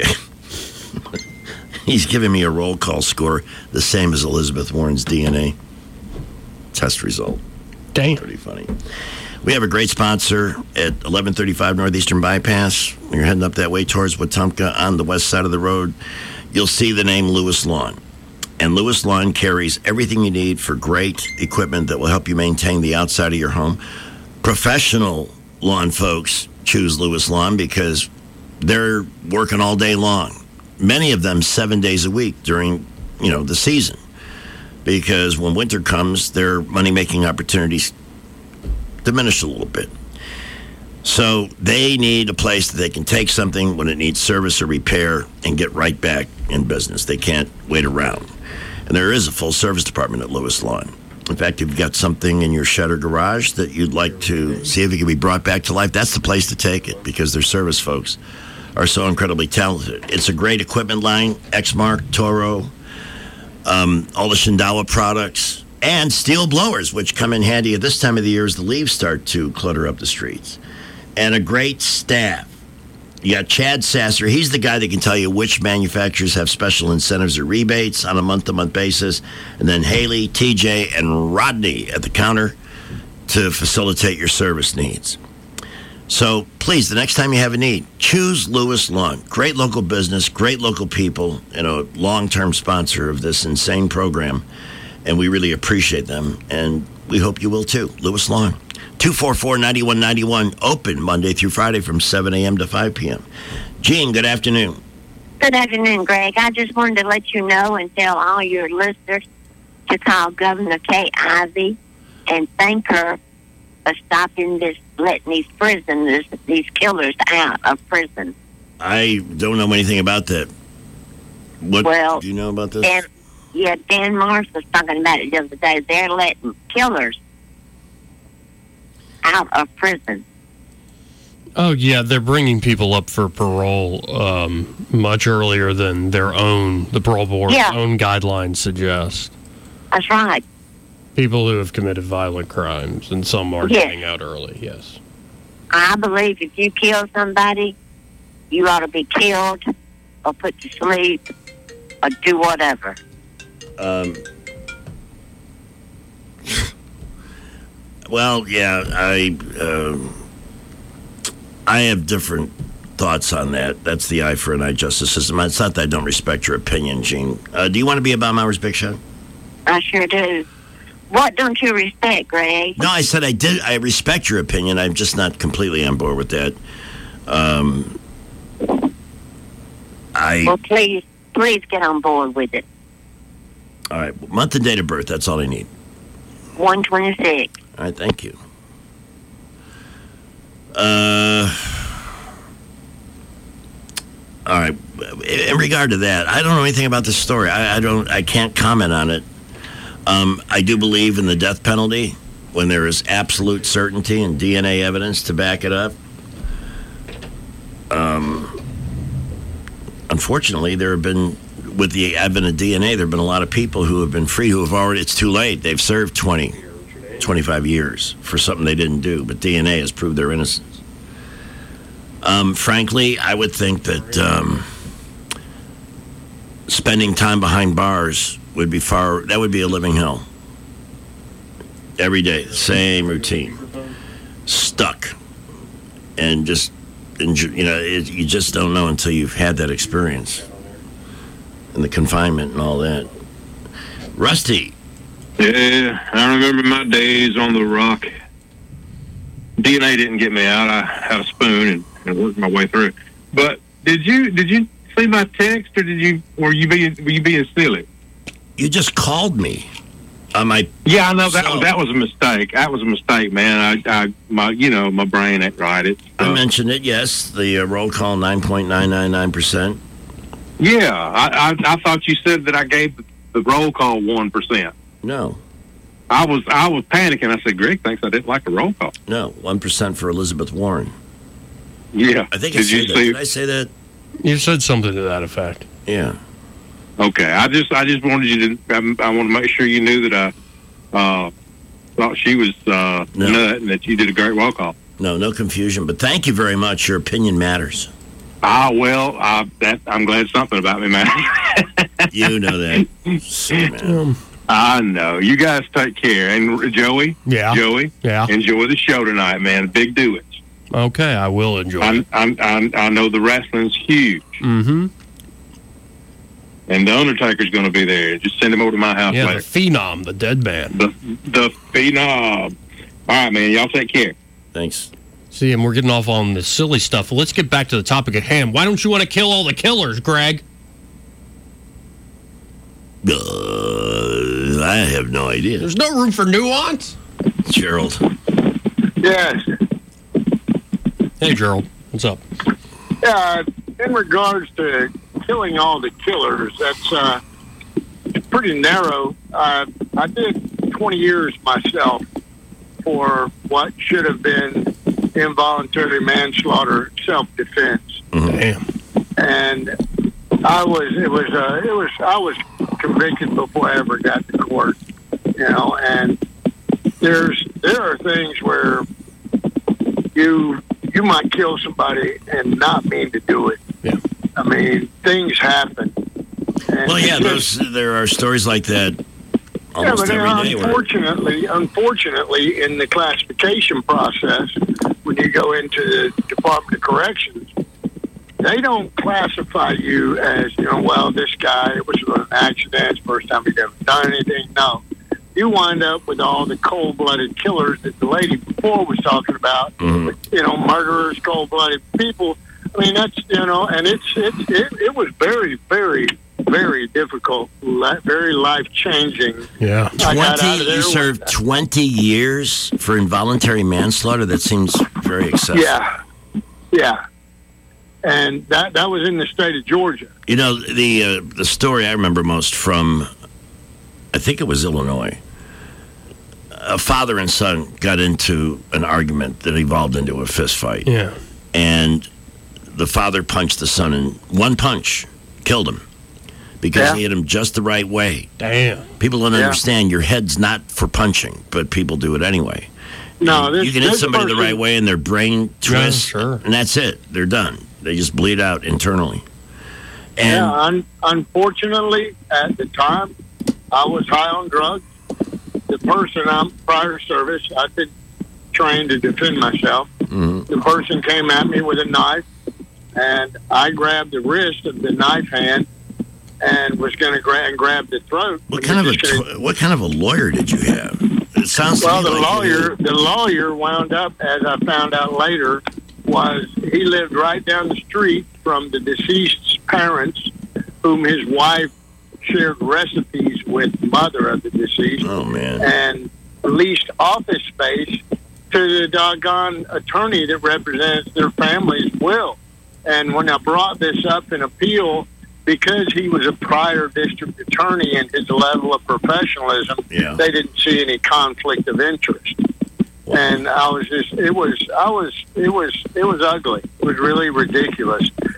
S3: he's giving me a roll call score the same as Elizabeth Warren's D N A test result.
S8: Dang.
S3: Pretty funny. We have a great sponsor at eleven thirty-five Northeastern Bypass. When you're heading up that way towards Wetumpka on the west side of the road, you'll see the name Lewis Lawn. And Lewis Lawn carries everything you need for great equipment that will help you maintain the outside of your home. Professional lawn folks choose Lewis Lawn because they're working all day long. Many of them seven days a week during, you know, the season. Because when winter comes, their money-making opportunities diminish a little bit. So they need a place that they can take something when it needs service or repair and get right back in business. They can't wait around. And there is a full service department at Lewis Lawn. In fact, if you've got something in your shed or garage that you'd like to see if it can be brought back to life, that's the place to take it because their service folks are so incredibly talented. It's a great equipment line, Exmark, Toro, um, all the Shindawa products, and steel blowers, which come in handy at this time of the year as the leaves start to clutter up the streets. And a great staff. You got Chad Sasser. He's the guy that can tell you which manufacturers have special incentives or rebates on a month-to-month basis. And then Haley, T J, and Rodney at the counter to facilitate your service needs. So please, the next time you have a need, choose Lewis Lawn. Great local business, great local people, and a long-term sponsor of this insane program. And we really appreciate them, and we hope you will too. Lewis Lawn. two four four, nine one nine one, open Monday through Friday from seven a.m. to five p.m. Gene, good afternoon.
S10: Good afternoon, Greg. I just wanted to let you know and tell all your listeners to call Governor Kay Ivey and thank her for stopping this, letting these prisoners, these killers out of prison.
S3: I don't know anything about that. What
S10: well,
S3: do you know about this?
S10: Dan, yeah, Dan Morris was talking about it the other day. They're letting killers out of prison.
S8: Oh, yeah, they're bringing people up for parole um, much earlier than their own, the parole board's
S10: yeah.
S8: own guidelines suggest.
S10: That's right.
S8: People who have committed violent crimes, and some are
S10: yes.
S8: getting out early, yes.
S10: I believe if you kill somebody, you ought to be killed or put to sleep or do whatever.
S3: Um... Well, yeah, I uh, I have different thoughts on that. That's the eye for an eye justice system. It's not that I don't respect your opinion, Gene. Uh, do you want to be a Baumhower's Big Shot?
S10: I sure do. What don't you respect, Greg?
S3: No, I said I did. I respect your opinion. I'm just not completely on board with that. Um, I.
S10: Well, please, please get on board with it.
S3: All right, month and date of birth. That's all I need.
S10: one twenty-six.
S3: All right, thank you. Uh, all right. In regard to that, I don't know anything about this story. I, I don't. I can't comment on it. Um, I do believe in the death penalty when there is absolute certainty and D N A evidence to back it up. Um, unfortunately, there have been, with the advent of D N A, there have been a lot of people who have been free who have already, it's too late. They've served twenty, twenty-five years for something they didn't do, but D N A has proved their innocence. Um, frankly, I would think that um, spending time behind bars would be far, that would be a living hell. Every day, same routine. Stuck. And just, you know, it, you just don't know until you've had that experience. And the confinement and all that. Rusty.
S11: Yeah, I remember my days on the rock. D N A didn't get me out. I had a spoon and, and worked my way through. But did you did you see my text, or did you were you being were you being silly?
S3: You just called me. On my
S11: yeah, I know that
S3: so,
S11: was, that was a mistake. That was a mistake, man. I, I my you know my brain ain't right. It's, uh,
S3: I mentioned it. Yes, the uh, roll call nine point nine nine nine percent.
S11: Yeah, I, I I thought you said that I gave the, the roll call one percent.
S3: No,
S11: I was I was panicking. I said, Greg thinks I didn't like the roll call.
S3: No, one percent for Elizabeth Warren.
S11: Yeah,
S3: I think I
S11: did
S3: said
S11: you
S3: that.
S11: see?
S3: Did I say that?
S8: You said something to that effect.
S3: Yeah.
S11: Okay, I just I just wanted you to. I, I want to make sure you knew that I uh, thought she was uh,
S3: no.
S11: nut and that you did a great roll call.
S3: No, no confusion. But thank you very much. Your opinion matters.
S11: Ah, well, uh, that I'm glad something about me matters.
S3: You know that. See, man.
S11: I know. You guys take care. And Joey,
S8: yeah,
S11: Joey,
S8: yeah,
S11: enjoy the show tonight, man. Big do it.
S8: Okay, I will enjoy
S11: I'm,
S8: it.
S11: I'm, I'm, I know the wrestling's huge.
S8: Mm-hmm.
S11: And the Undertaker's going to be there. Just send him over to my house
S8: yeah,
S11: later.
S8: The Phenom, the dead man.
S11: The, the Phenom. All right, man. Y'all take care.
S3: Thanks.
S8: See, and we're getting off on this silly stuff. Let's get back to the topic at hand. Why don't you want to kill all the killers, Greg?
S3: Uh, I have no idea.
S8: There's no room for nuance?
S3: Gerald.
S13: Yes.
S8: Hey, Gerald. What's up?
S13: Yeah, in regards to killing all the killers, that's uh, pretty narrow. Uh, I did twenty years myself for what should have been involuntary manslaughter, self-defense.
S8: Mm-hmm. Damn.
S13: And I was, it was, uh, it was, I was convicted before I ever got to court, you know, and there's, there are things where you, you might kill somebody and not mean to do it.
S8: Yeah.
S13: I mean, things happen. And
S3: well, yeah,
S13: just,
S3: those, there are stories like that almost
S13: yeah, but
S3: every day.
S13: Unfortunately, where... unfortunately, in the classification process, when you go into the Department of Corrections, they don't classify you as, you know, well, this guy, it was an accident, it's the first time he'd ever done anything. No. You wind up with all the cold-blooded killers that the lady before was talking about,
S3: mm-hmm.
S13: you know, murderers, cold-blooded people. I mean, that's, you know, and it's, it's it, it was very, very, very difficult, very life-changing.
S8: Yeah.
S3: twenty, you served twenty years for involuntary manslaughter? That seems very excessive.
S13: Yeah. Yeah. And that that was in the state of Georgia.
S3: You know, the uh, the story I remember most from, I think it was Illinois. A father and son got into an argument that evolved into a fist fight.
S8: Yeah.
S3: And the father punched the son in one punch, killed him. Because
S13: yeah.
S3: he hit him just the right way.
S8: Damn.
S3: People don't
S13: yeah.
S3: understand your head's not for punching, but people do it anyway.
S13: No, this,
S3: you can hit
S13: this
S3: somebody
S13: person,
S3: the right way and their brain twists,
S8: yeah, sure.
S3: and that's it. They're done. They just bleed out internally. And
S13: yeah, un- unfortunately, at the time, I was high on drugs. The person I'm prior service, I'd been trained to defend myself.
S3: Mm-hmm.
S13: The person came at me with a knife, and I grabbed the wrist of the knife hand and was going to gra- grab the throat.
S3: What kind of a tw- what kind of a lawyer did you have? It sounds
S13: well.
S3: to me
S13: The
S3: like
S13: lawyer, the lawyer wound up, as I found out later, was he lived right down the street from the deceased's parents, whom his wife shared recipes with the mother of the deceased.
S3: Oh man!
S13: And leased office space to the doggone attorney that represents their family's will. And when I brought this up in appeal, because he was a prior district attorney and his level of professionalism,
S3: yeah.
S13: they didn't see any conflict of interest. Wow. And I was just, it was, I was, it was, it was ugly. It was really ridiculous.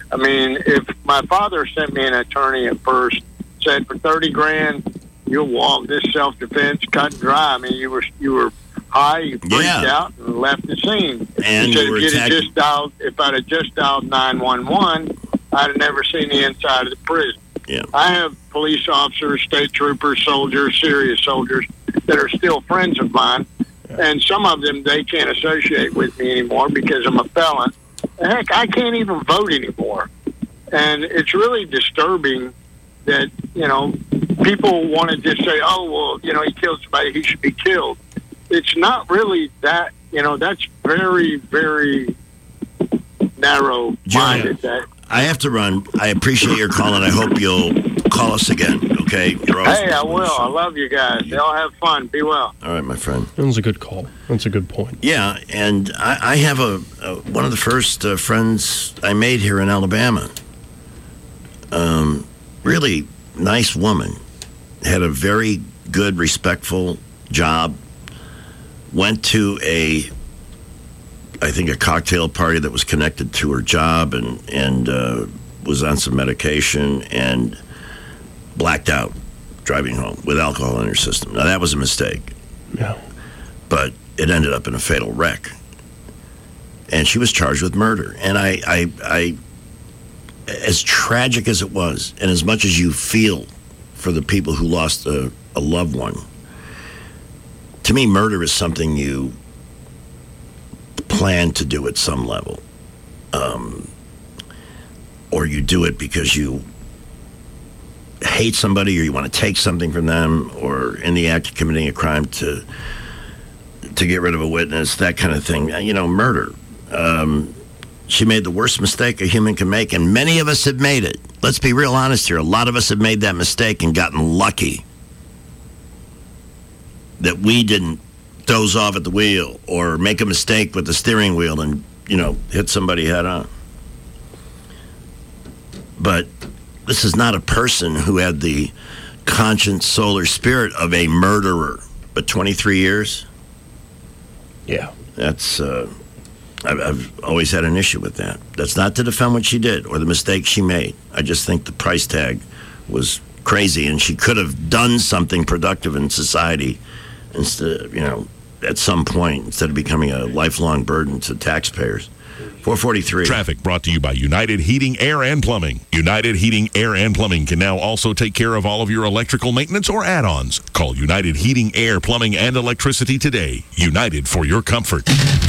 S13: I mean, if my father sent me an attorney at first, said for thirty grand, you'll walk this self-defense cut and dry. I mean, you were you were high, you freaked
S3: Yeah.
S13: out, and left the scene.
S3: And
S13: he said
S3: you were
S13: if you'd have
S3: attacked-
S13: just dialed, if I'd have just dialed nine one one, I'd have never seen the inside of the prison.
S3: Yeah.
S13: I have police officers, state troopers, soldiers, serious soldiers that are still friends of mine, and some of them, they can't associate with me anymore because I'm a felon. Heck, I can't even vote anymore. And it's really disturbing that, you know, people want to just say, oh, well, you know, he killed somebody, he should be killed. It's not really that, you know, that's very, very narrow-minded. That
S3: I have to run. I appreciate your call, and I hope you'll call us again, okay? You're always
S13: Hey, I will. I love you guys. Y'all have fun. Be well.
S3: All right, my friend.
S8: That was a good call. That's a good point.
S3: Yeah, and I, I have a, a one of the first uh, friends I made here in Alabama. Um, really nice woman. Had a very good, respectful job. Went to a, I think, a cocktail party that was connected to her job, and and uh, was on some medication and blacked out driving home with alcohol in her system. Now that was a mistake.
S8: Yeah.
S3: But it ended up in a fatal wreck. And she was charged with murder. And I, I, I, as tragic as it was, and as much as you feel for the people who lost a, a loved one, to me, murder is something you plan to do at some level. Um, or you do it because you hate somebody, or you want to take something from them, or in the act of committing a crime to to get rid of a witness, that kind of thing. You know, murder. Um, she made the worst mistake a human can make, and many of us have made it. Let's be real honest here. A lot of us have made that mistake and gotten lucky that we didn't doze off at the wheel or make a mistake with the steering wheel and, you know, hit somebody head on. But this is not a person who had the conscience, soul, or spirit of a murderer. But twenty-three years?
S8: Yeah.
S3: That's, uh, I've, I've always had an issue with that. That's not to defend what she did or the mistake she made. I just think the price tag was crazy, and she could have done something productive in society instead of, you know, at some point, instead of becoming a lifelong burden to taxpayers. four forty-three.
S18: Traffic brought to you by United Heating, Air, and Plumbing. United Heating, Air, and Plumbing can now also take care of all of your electrical maintenance or add-ons. Call United Heating, Air, Plumbing, and Electricity today. United for your comfort.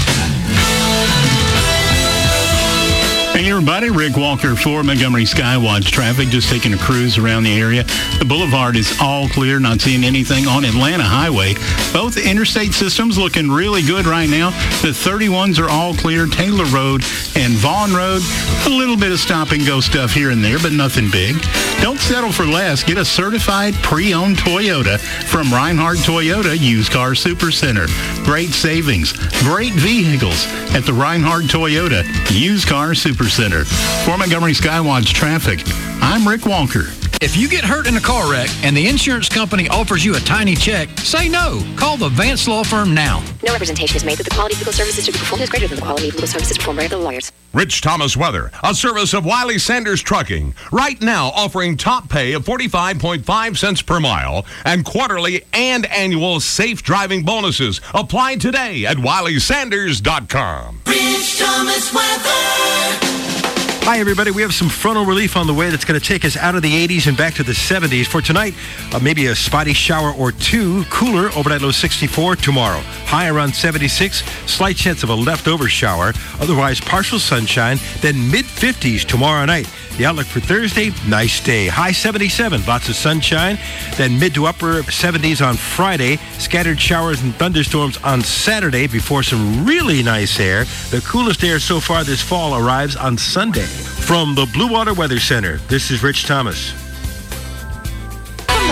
S14: Hey everybody, Rick Walker for Montgomery Skywatch Traffic, just taking a cruise around the area. The boulevard is all clear, not seeing anything on Atlanta Highway. Both interstate systems looking really good right now. The thirty-ones are all clear, Taylor Road and Vaughn Road. A little bit of stop and go stuff here and there, but nothing big. Don't settle for less. Get a certified pre-owned Toyota from Reinhardt Toyota Used Car Super Center. Great savings, great vehicles at the Reinhardt Toyota Used Car Super Center. For Montgomery Skywatch Traffic, I'm Rick Walker.
S15: If you get hurt in a car wreck and the insurance company offers you a tiny check, say no. Call the Vance Law Firm now.
S16: No representation is made that the quality of legal services to be performed is greater than the quality of legal services performed by other lawyers.
S2: Rich Thomas Weather, a service of Wiley Sanders Trucking. Right now offering top pay of forty-five point five cents per mile and quarterly and annual safe driving bonuses. Apply today at wiley sanders dot com.
S5: Rich Thomas Weather.
S17: Hi, everybody. We have some frontal relief on the way that's going to take us out of the eighties and back to the seventies. For tonight, uh, maybe a spotty shower or two. Cooler, overnight low sixty-four. Tomorrow, high around seventy-six. Slight chance of a leftover shower. Otherwise, partial sunshine. Then mid-fifties tomorrow night. The outlook for Thursday, nice day. High seventy-seven, lots of sunshine. Then mid to upper seventies on Friday. Scattered showers and thunderstorms on Saturday before some really nice air. The coolest air so far this fall arrives on Sunday. From the Blue Water Weather Center, this is Rich Thomas.
S19: From the Fox Business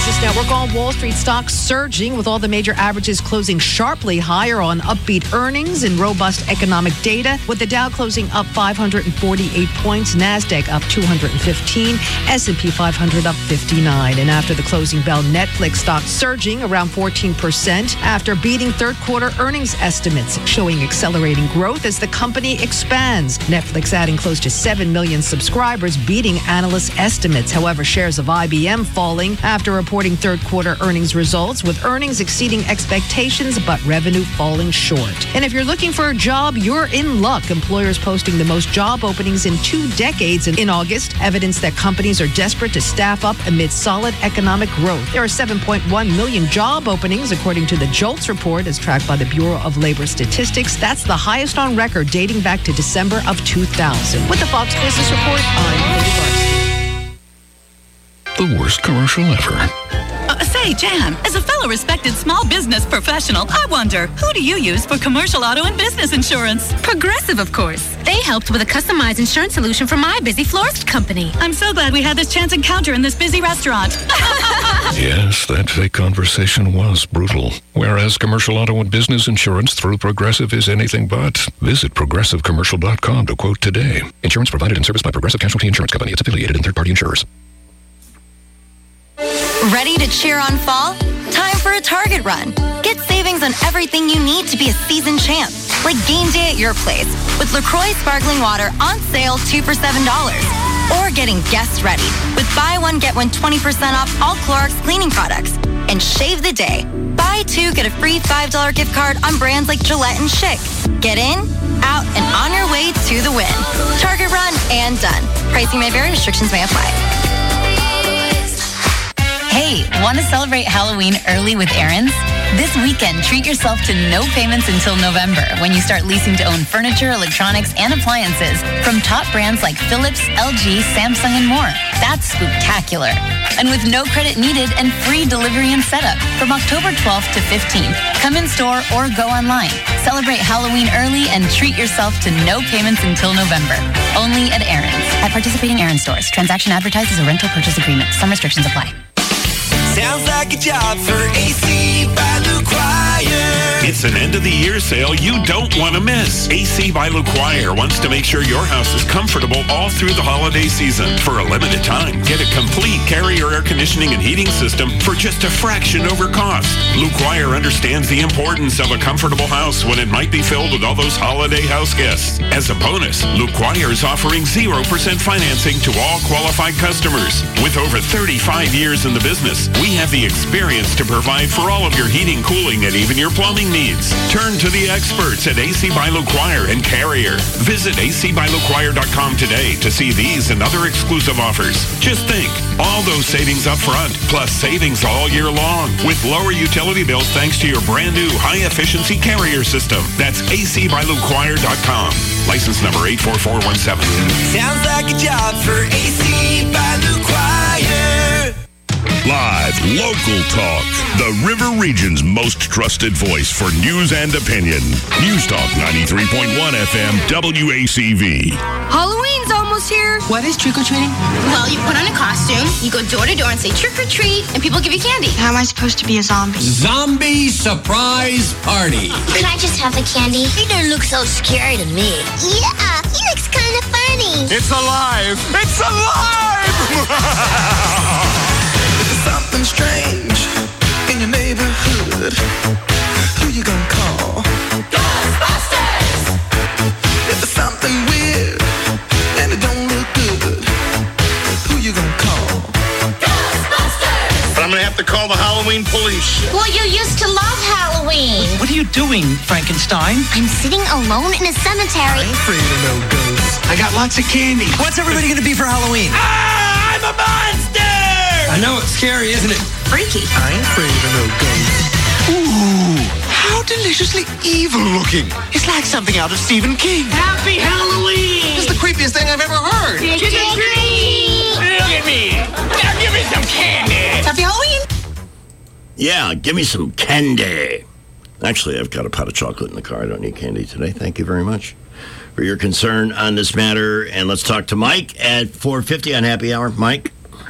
S19: Business Network. On Wall Street, stocks surging with all the major averages closing sharply higher on upbeat earnings and robust economic data, with the Dow closing up five hundred forty-eight points, NASDAQ up two hundred fifteen, S and P five hundred up fifty-nine. And after the closing bell, Netflix stock surging around fourteen percent after beating third quarter earnings estimates, showing accelerating growth as the company expands. Netflix adding close to seven million subscribers, beating analyst estimates. However, shares of I B M falling after reporting third quarter earnings results, with earnings exceeding expectations but revenue falling short. And if you're looking for a job, you're in luck. Employers posting the most job openings in two decades in August, evidence that companies are desperate to staff up amid solid economic growth. There are seven point one million job openings, according to the JOLTS report, as tracked by the Bureau of Labor Statistics. That's the highest on record, dating back to December of two thousand. With the Fox Business Report, I'm Lily Barstein.
S2: The worst commercial ever.
S20: Uh, say, Jan, as a fellow respected small business professional, I wonder, who do you use for commercial auto and business insurance?
S21: Progressive, of course. They helped with a customized insurance solution for my busy florist company.
S20: I'm so glad we had this chance encounter in this busy restaurant.
S2: Yes, that fake conversation was brutal. Whereas commercial auto and business insurance through Progressive is anything but. Visit progressive commercial dot com to quote today. Insurance provided and serviced by Progressive Casualty Insurance Company. It's affiliated and third-party insurers.
S22: Ready to cheer on fall? Time for a Target run. Get savings on everything you need to be a seasoned champ, like game day at your place, with LaCroix Sparkling Water on sale two for seven dollars. Or getting guests ready with buy one, get one twenty percent off all Clorox cleaning products. And shave the day. Buy two, get a free five dollars gift card on brands like Gillette and Schick. Get in, out, and on your way to the win. Target run and done. Pricing may vary, restrictions may apply.
S25: Hey, want to celebrate Halloween early with Aaron's? This weekend, treat yourself to no payments until November when you start leasing to own furniture, electronics, and appliances from top brands like Philips, L G, Samsung, and more. That's spooktacular. And with no credit needed and free delivery and setup from October twelfth to fifteenth. Come in store or go online. Celebrate Halloween early and treat yourself to no payments until November. Only at Aaron's. At participating Aaron's stores. Transaction advertised as a rental purchase agreement. Some restrictions apply.
S26: Sounds like a job for A C by LuQuire.
S27: It's an end-of-the-year sale you don't want to miss. A C by LuQuire wants to make sure your house is comfortable all through the holiday season. For a limited time, get a complete Carrier air conditioning and heating system for just a fraction over cost. LuQuire understands the importance of a comfortable house when it might be filled with all those holiday house guests. As a bonus, LuQuire is offering zero percent financing to all qualified customers. With over thirty-five years in the business, we have the experience to provide for all of your heating, cooling, and even your plumbing needs. Turn to the experts at A C by LuQuire and Carrier. Visit A C by LuQuire dot com today to see these and other exclusive offers. Just think, all those savings up front, plus savings all year long, with lower utility bills thanks to your brand new high-efficiency Carrier system. That's A C by LuQuire dot com. License number eight four four one seven.
S26: Sounds like a job for A C by LuQuire.
S18: Live, local talk. The River Region's most trusted voice for news and opinion. News Talk ninety-three point one F M W A C V.
S24: Halloween's almost here.
S21: What is trick-or-treating?
S24: Well, you put on a costume, you go door to door and say trick or treat, and people give you candy.
S28: How am I supposed to be a zombie?
S29: Zombie surprise party.
S28: Can I just have the candy? He doesn't look so scary to me. Yeah, he looks kind of funny.
S4: It's alive. It's alive.
S26: Something strange in your neighborhood. Who you gonna call?
S24: Ghostbusters!
S26: If there's something weird and it don't look good, who you gonna call?
S24: Ghostbusters!
S4: But I'm gonna have to call the Halloween police.
S28: Well, you used to love Halloween.
S30: What are you doing, Frankenstein?
S28: I'm sitting alone in a cemetery.
S26: I'm afraid of no ghosts.
S30: I got lots of candy. What's everybody gonna be for Halloween?
S24: Ah, I'm a monster!
S30: I know it's scary, isn't it?
S28: Freaky.
S26: I ain't afraid of no ghosts.
S4: Ooh, how deliciously evil looking. It's like something out of Stephen King.
S24: Happy Halloween!
S4: It's the creepiest thing I've ever heard.
S24: Trick or treat! Look at me. Now give me some candy.
S28: Happy Halloween!
S3: Yeah, give me some candy. Actually, I've got a pot of chocolate in the car. I don't need candy today. Thank you very much for your concern on this matter. And let's talk to Mike at four fifty on Happy Hour. Mike?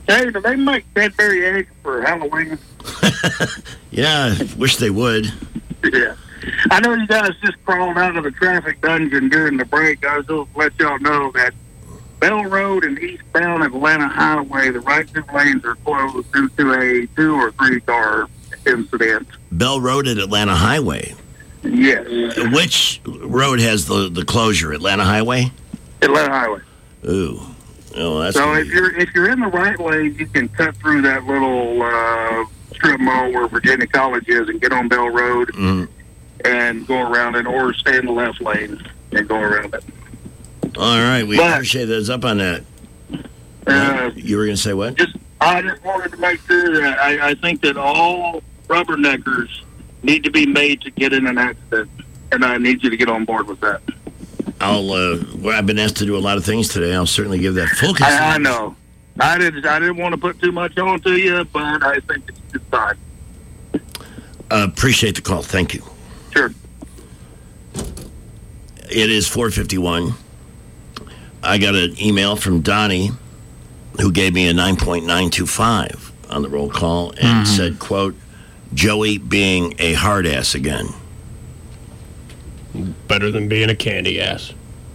S1: Hey, do they make Cadbury eggs for Halloween?
S3: Yeah, wish they would.
S1: Yeah. I know you guys just crawled out of the traffic dungeon during the break. I was going to let y'all know that Bell Road and eastbound Atlanta Highway, the right two lanes are closed due to a two or three car incident.
S3: Bell Road at Atlanta Highway.
S1: Yes.
S3: Which road has the, the closure? Atlanta Highway?
S1: Atlanta Highway.
S3: Ooh. Oh, that's
S1: so if you're if you're in the right lane, you can cut through that little uh, strip mall where Virginia College is and get on Bell Road
S3: mm.
S1: and go around it, or stay in the left lane and go around it.
S3: All right, we
S1: but,
S3: appreciate those up on that.
S1: Uh,
S3: you were going to say what?
S1: Just I just wanted to make sure that I, I think that all rubberneckers need to be made to get in an accident, and I need you to get on board with that.
S3: I'll. Uh, well, I've been asked to do a lot of things today. I'll certainly give that full consideration.
S1: I, I know. I didn't. I didn't want to put too much on to you, but I think it's it's fine.
S3: Uh, appreciate the call. Thank you.
S1: Sure.
S3: It is four fifty-one. I got an email from Donnie, who gave me a nine point nine two five on the roll call and mm-hmm. said, "quote Joey being a hard ass again."
S6: Better than being a candy ass.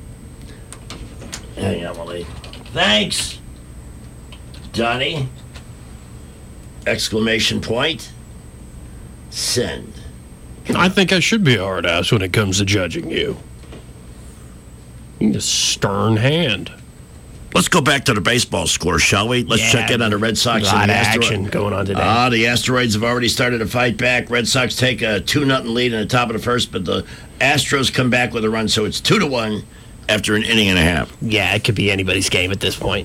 S3: Hey, Emily. Thanks, Donnie. Exclamation point. Send.
S6: I think I should be a hard ass when it comes to judging you. You need a stern hand.
S3: Let's go back to the baseball score, shall we? Let's
S6: yeah,
S3: check in on the Red Sox.
S6: A lot
S3: and the
S6: of
S3: Asteroid.
S6: action going on today.
S3: Ah, the Asteroids have already started to fight back. Red Sox take a two nothing lead in the top of the first, but the Astros come back with a run, so it's two to one after an inning and a half.
S6: Yeah, it could be anybody's game at this point.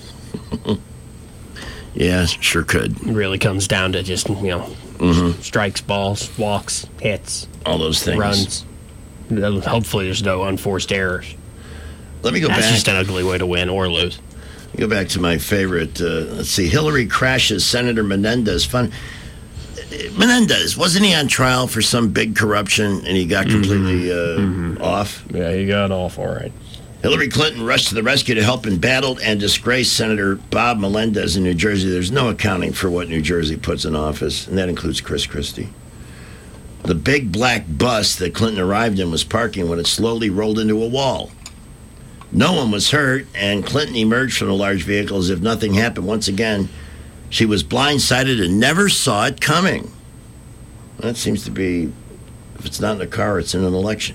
S3: Yeah, sure could.
S6: It really comes down to just, you know,
S3: mm-hmm.
S6: strikes, balls, walks, hits.
S3: All those things.
S6: Runs. Hopefully there's no unforced errors.
S3: Let me go
S6: That's
S3: back.
S6: That's just an ugly way to win or lose.
S3: Go back to my favorite. Uh, let's see. Hillary crashes Senator Menendez. Fun. Menendez, wasn't he on trial for some big corruption and he got completely uh,
S6: mm-hmm.
S3: off?
S6: Yeah, he got off all right.
S3: Hillary Clinton rushed to the rescue to help embattled and disgraced Senator Bob Melendez in New Jersey. There's no accounting for what New Jersey puts in office, and that includes Chris Christie. The big black bus that Clinton arrived in was parking when it slowly rolled into a wall. No one was hurt, and Clinton emerged from the large vehicle as if nothing happened. Once again, she was blindsided and never saw it coming. That seems to be, if it's not in a car, it's in an election.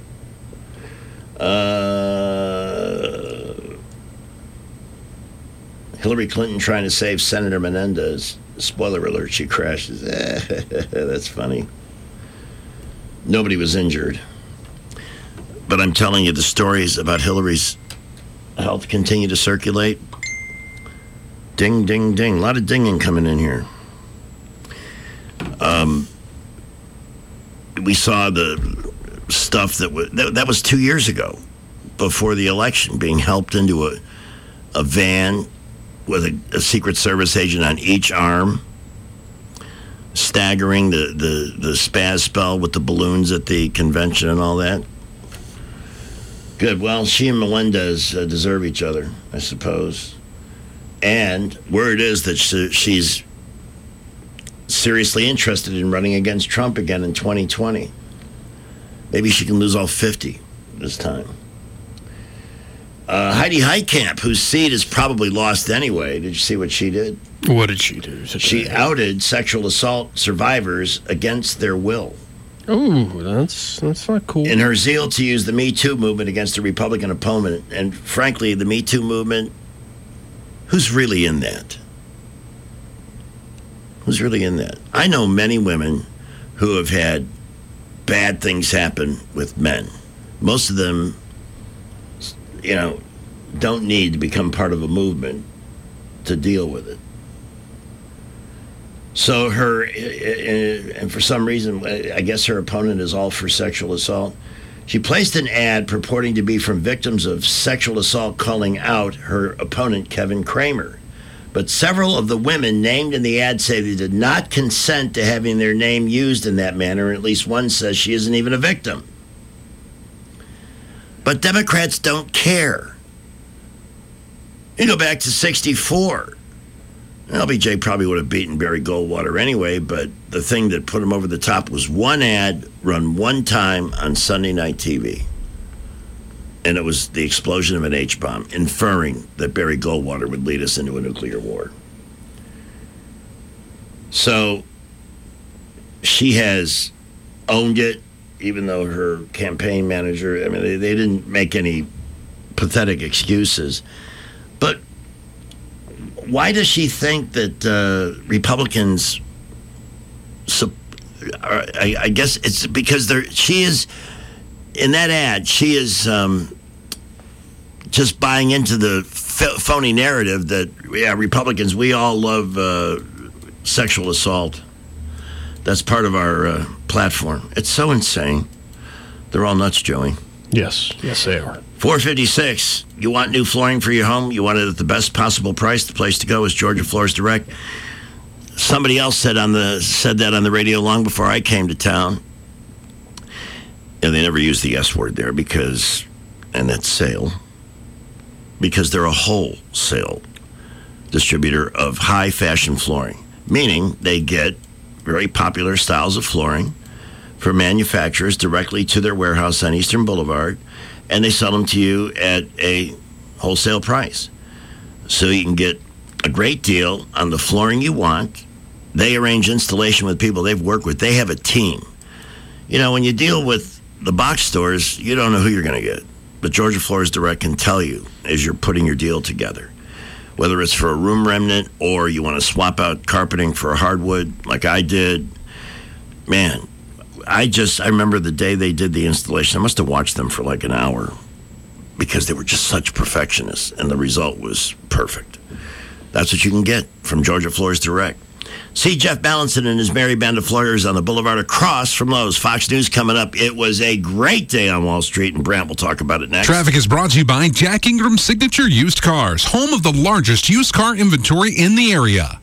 S3: Uh, Hillary Clinton trying to save Senator Menendez. Spoiler alert, she crashes. That's funny. Nobody was injured. But I'm telling you, the stories about Hillary's health continue to circulate. Ding, ding, ding. A lot of dinging coming in here. Um, we saw the stuff that was, that, that was two years ago, before the election, being helped into a, a van with a, a Secret Service agent on each arm, staggering the, the, the spaz spell with the balloons at the convention and all that. Good. Well, she and Melendez uh, deserve each other, I suppose. And word is that she, she's seriously interested in running against Trump again in twenty twenty. Maybe she can lose all fifty this time. Uh, Heidi Heitkamp, whose seat is probably lost anyway. Did you see what she did?
S6: What did she do?
S3: She outed sexual assault survivors against their will.
S6: Oh, that's that's not cool.
S3: In her zeal to use the Me Too movement against a Republican opponent, and frankly, the Me Too movement, who's really in that? Who's really in that? I know many women who have had bad things happen with men. Most of them, you know, don't need to become part of a movement to deal with it. So her, and for some reason, I guess her opponent is all for sexual assault. She placed an ad purporting to be from victims of sexual assault calling out her opponent, Kevin Kramer. But several of the women named in the ad say they did not consent to having their name used in that manner, and at least one says she isn't even a victim. But Democrats don't care. You go back to sixty-four. L B J probably would have beaten Barry Goldwater anyway, but the thing that put him over the top was one ad run one time on Sunday night T V. And it was the explosion of an H-bomb, inferring that Barry Goldwater would lead us into a nuclear war. So she has owned it, even though her campaign manager, I mean, they, they didn't make any pathetic excuses. But why does she think that uh, Republicans, are, I, I guess it's because they're, she is, in that ad, she is um, just buying into the f- phony narrative that, yeah, Republicans, we all love uh, sexual assault. That's part of our uh, platform. It's so insane. They're all nuts, Joey.
S6: Yes, yes they are.
S3: four fifty-six, you want new flooring for your home? You want it at the best possible price? The place to go is Georgia Floors Direct. Somebody else said on the said that on the radio long before I came to town. And they never use the S word there because, and that's sale, because they're a wholesale distributor of high fashion flooring, meaning they get very popular styles of flooring from manufacturers directly to their warehouse on Eastern Boulevard, and they sell them to you at a wholesale price. So you can get a great deal on the flooring you want. They arrange installation with people they've worked with. They have a team. You know, when you deal with the box stores, you don't know who you're going to get. But Georgia Floors Direct can tell you as you're putting your deal together. Whether it's for a room remnant or you want to swap out carpeting for a hardwood like I did. Man, I just, I remember the day they did the installation. I must have watched them for like an hour because they were just such perfectionists, and the result was perfect. That's what you can get from Georgia Floors Direct. See Jeff Ballinson and his merry band of Floors on the boulevard across from Lowe's. Fox News coming up. It was a great day on Wall Street, and Brant will talk about it next.
S7: Traffic is brought to you by Jack Ingram Signature Used Cars, home of the largest used car inventory in the area.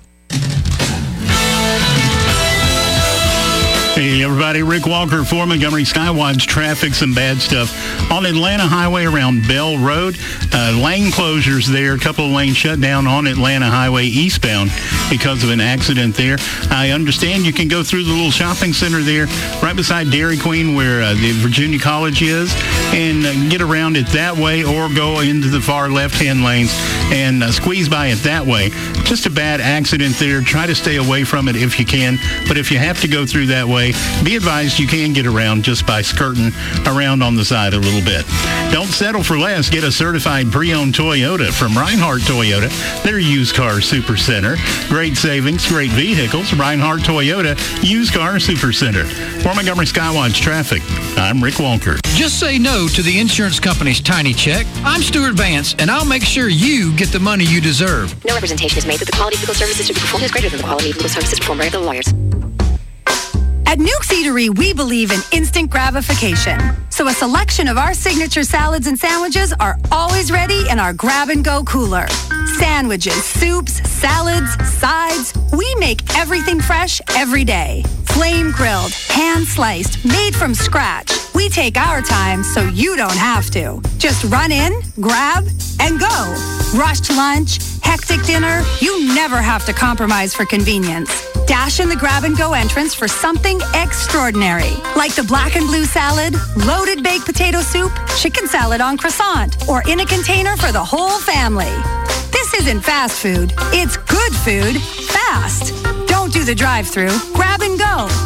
S8: Hey, everybody. Rick Walker for Montgomery Skywatch Traffic. Some bad stuff on Atlanta Highway around Bell Road. Uh, lane closures there. A couple of lanes shut down on Atlanta Highway eastbound because of an accident there. I understand you can go through the little shopping center there right beside Dairy Queen where uh, the Virginia College is and uh, get around it that way, or go into the far left-hand lanes and uh, squeeze by it that way. Just a bad accident there. Try to stay away from it if you can. But if you have to go through that way, be advised you can get around just by skirting around on the side a little bit. Don't settle for less. Get a certified pre-owned Toyota from Reinhardt Toyota. Their used car super center. Great savings, great vehicles. Reinhardt Toyota Used Car Super Center. For Montgomery Skywatch Traffic, I'm Rick Walker.
S30: Just say no to the insurance company's tiny check. I'm Stuart Vance, and I'll make sure you get the money you deserve.
S16: No representation is made that the quality of legal services to be performed is greater than the quality of legal services performed by other lawyers.
S9: At Nuke's Eatery, we believe in instant gratification. So a selection of our signature salads and sandwiches are always ready in our grab-and-go cooler. Sandwiches, soups, salads, sides, we make everything fresh every day. Flame-grilled, hand-sliced, made from scratch. We take our time so you don't have to. Just run in, grab, and go. Rushed lunch, hectic dinner, you never have to compromise for convenience. Dash in the grab-and-go entrance for something extraordinary, like the black and blue salad, loaded baked potato soup, chicken salad on croissant, or in a container for the whole family. This isn't fast food. It's good food, fast. Don't do the drive-thru. Grab and go.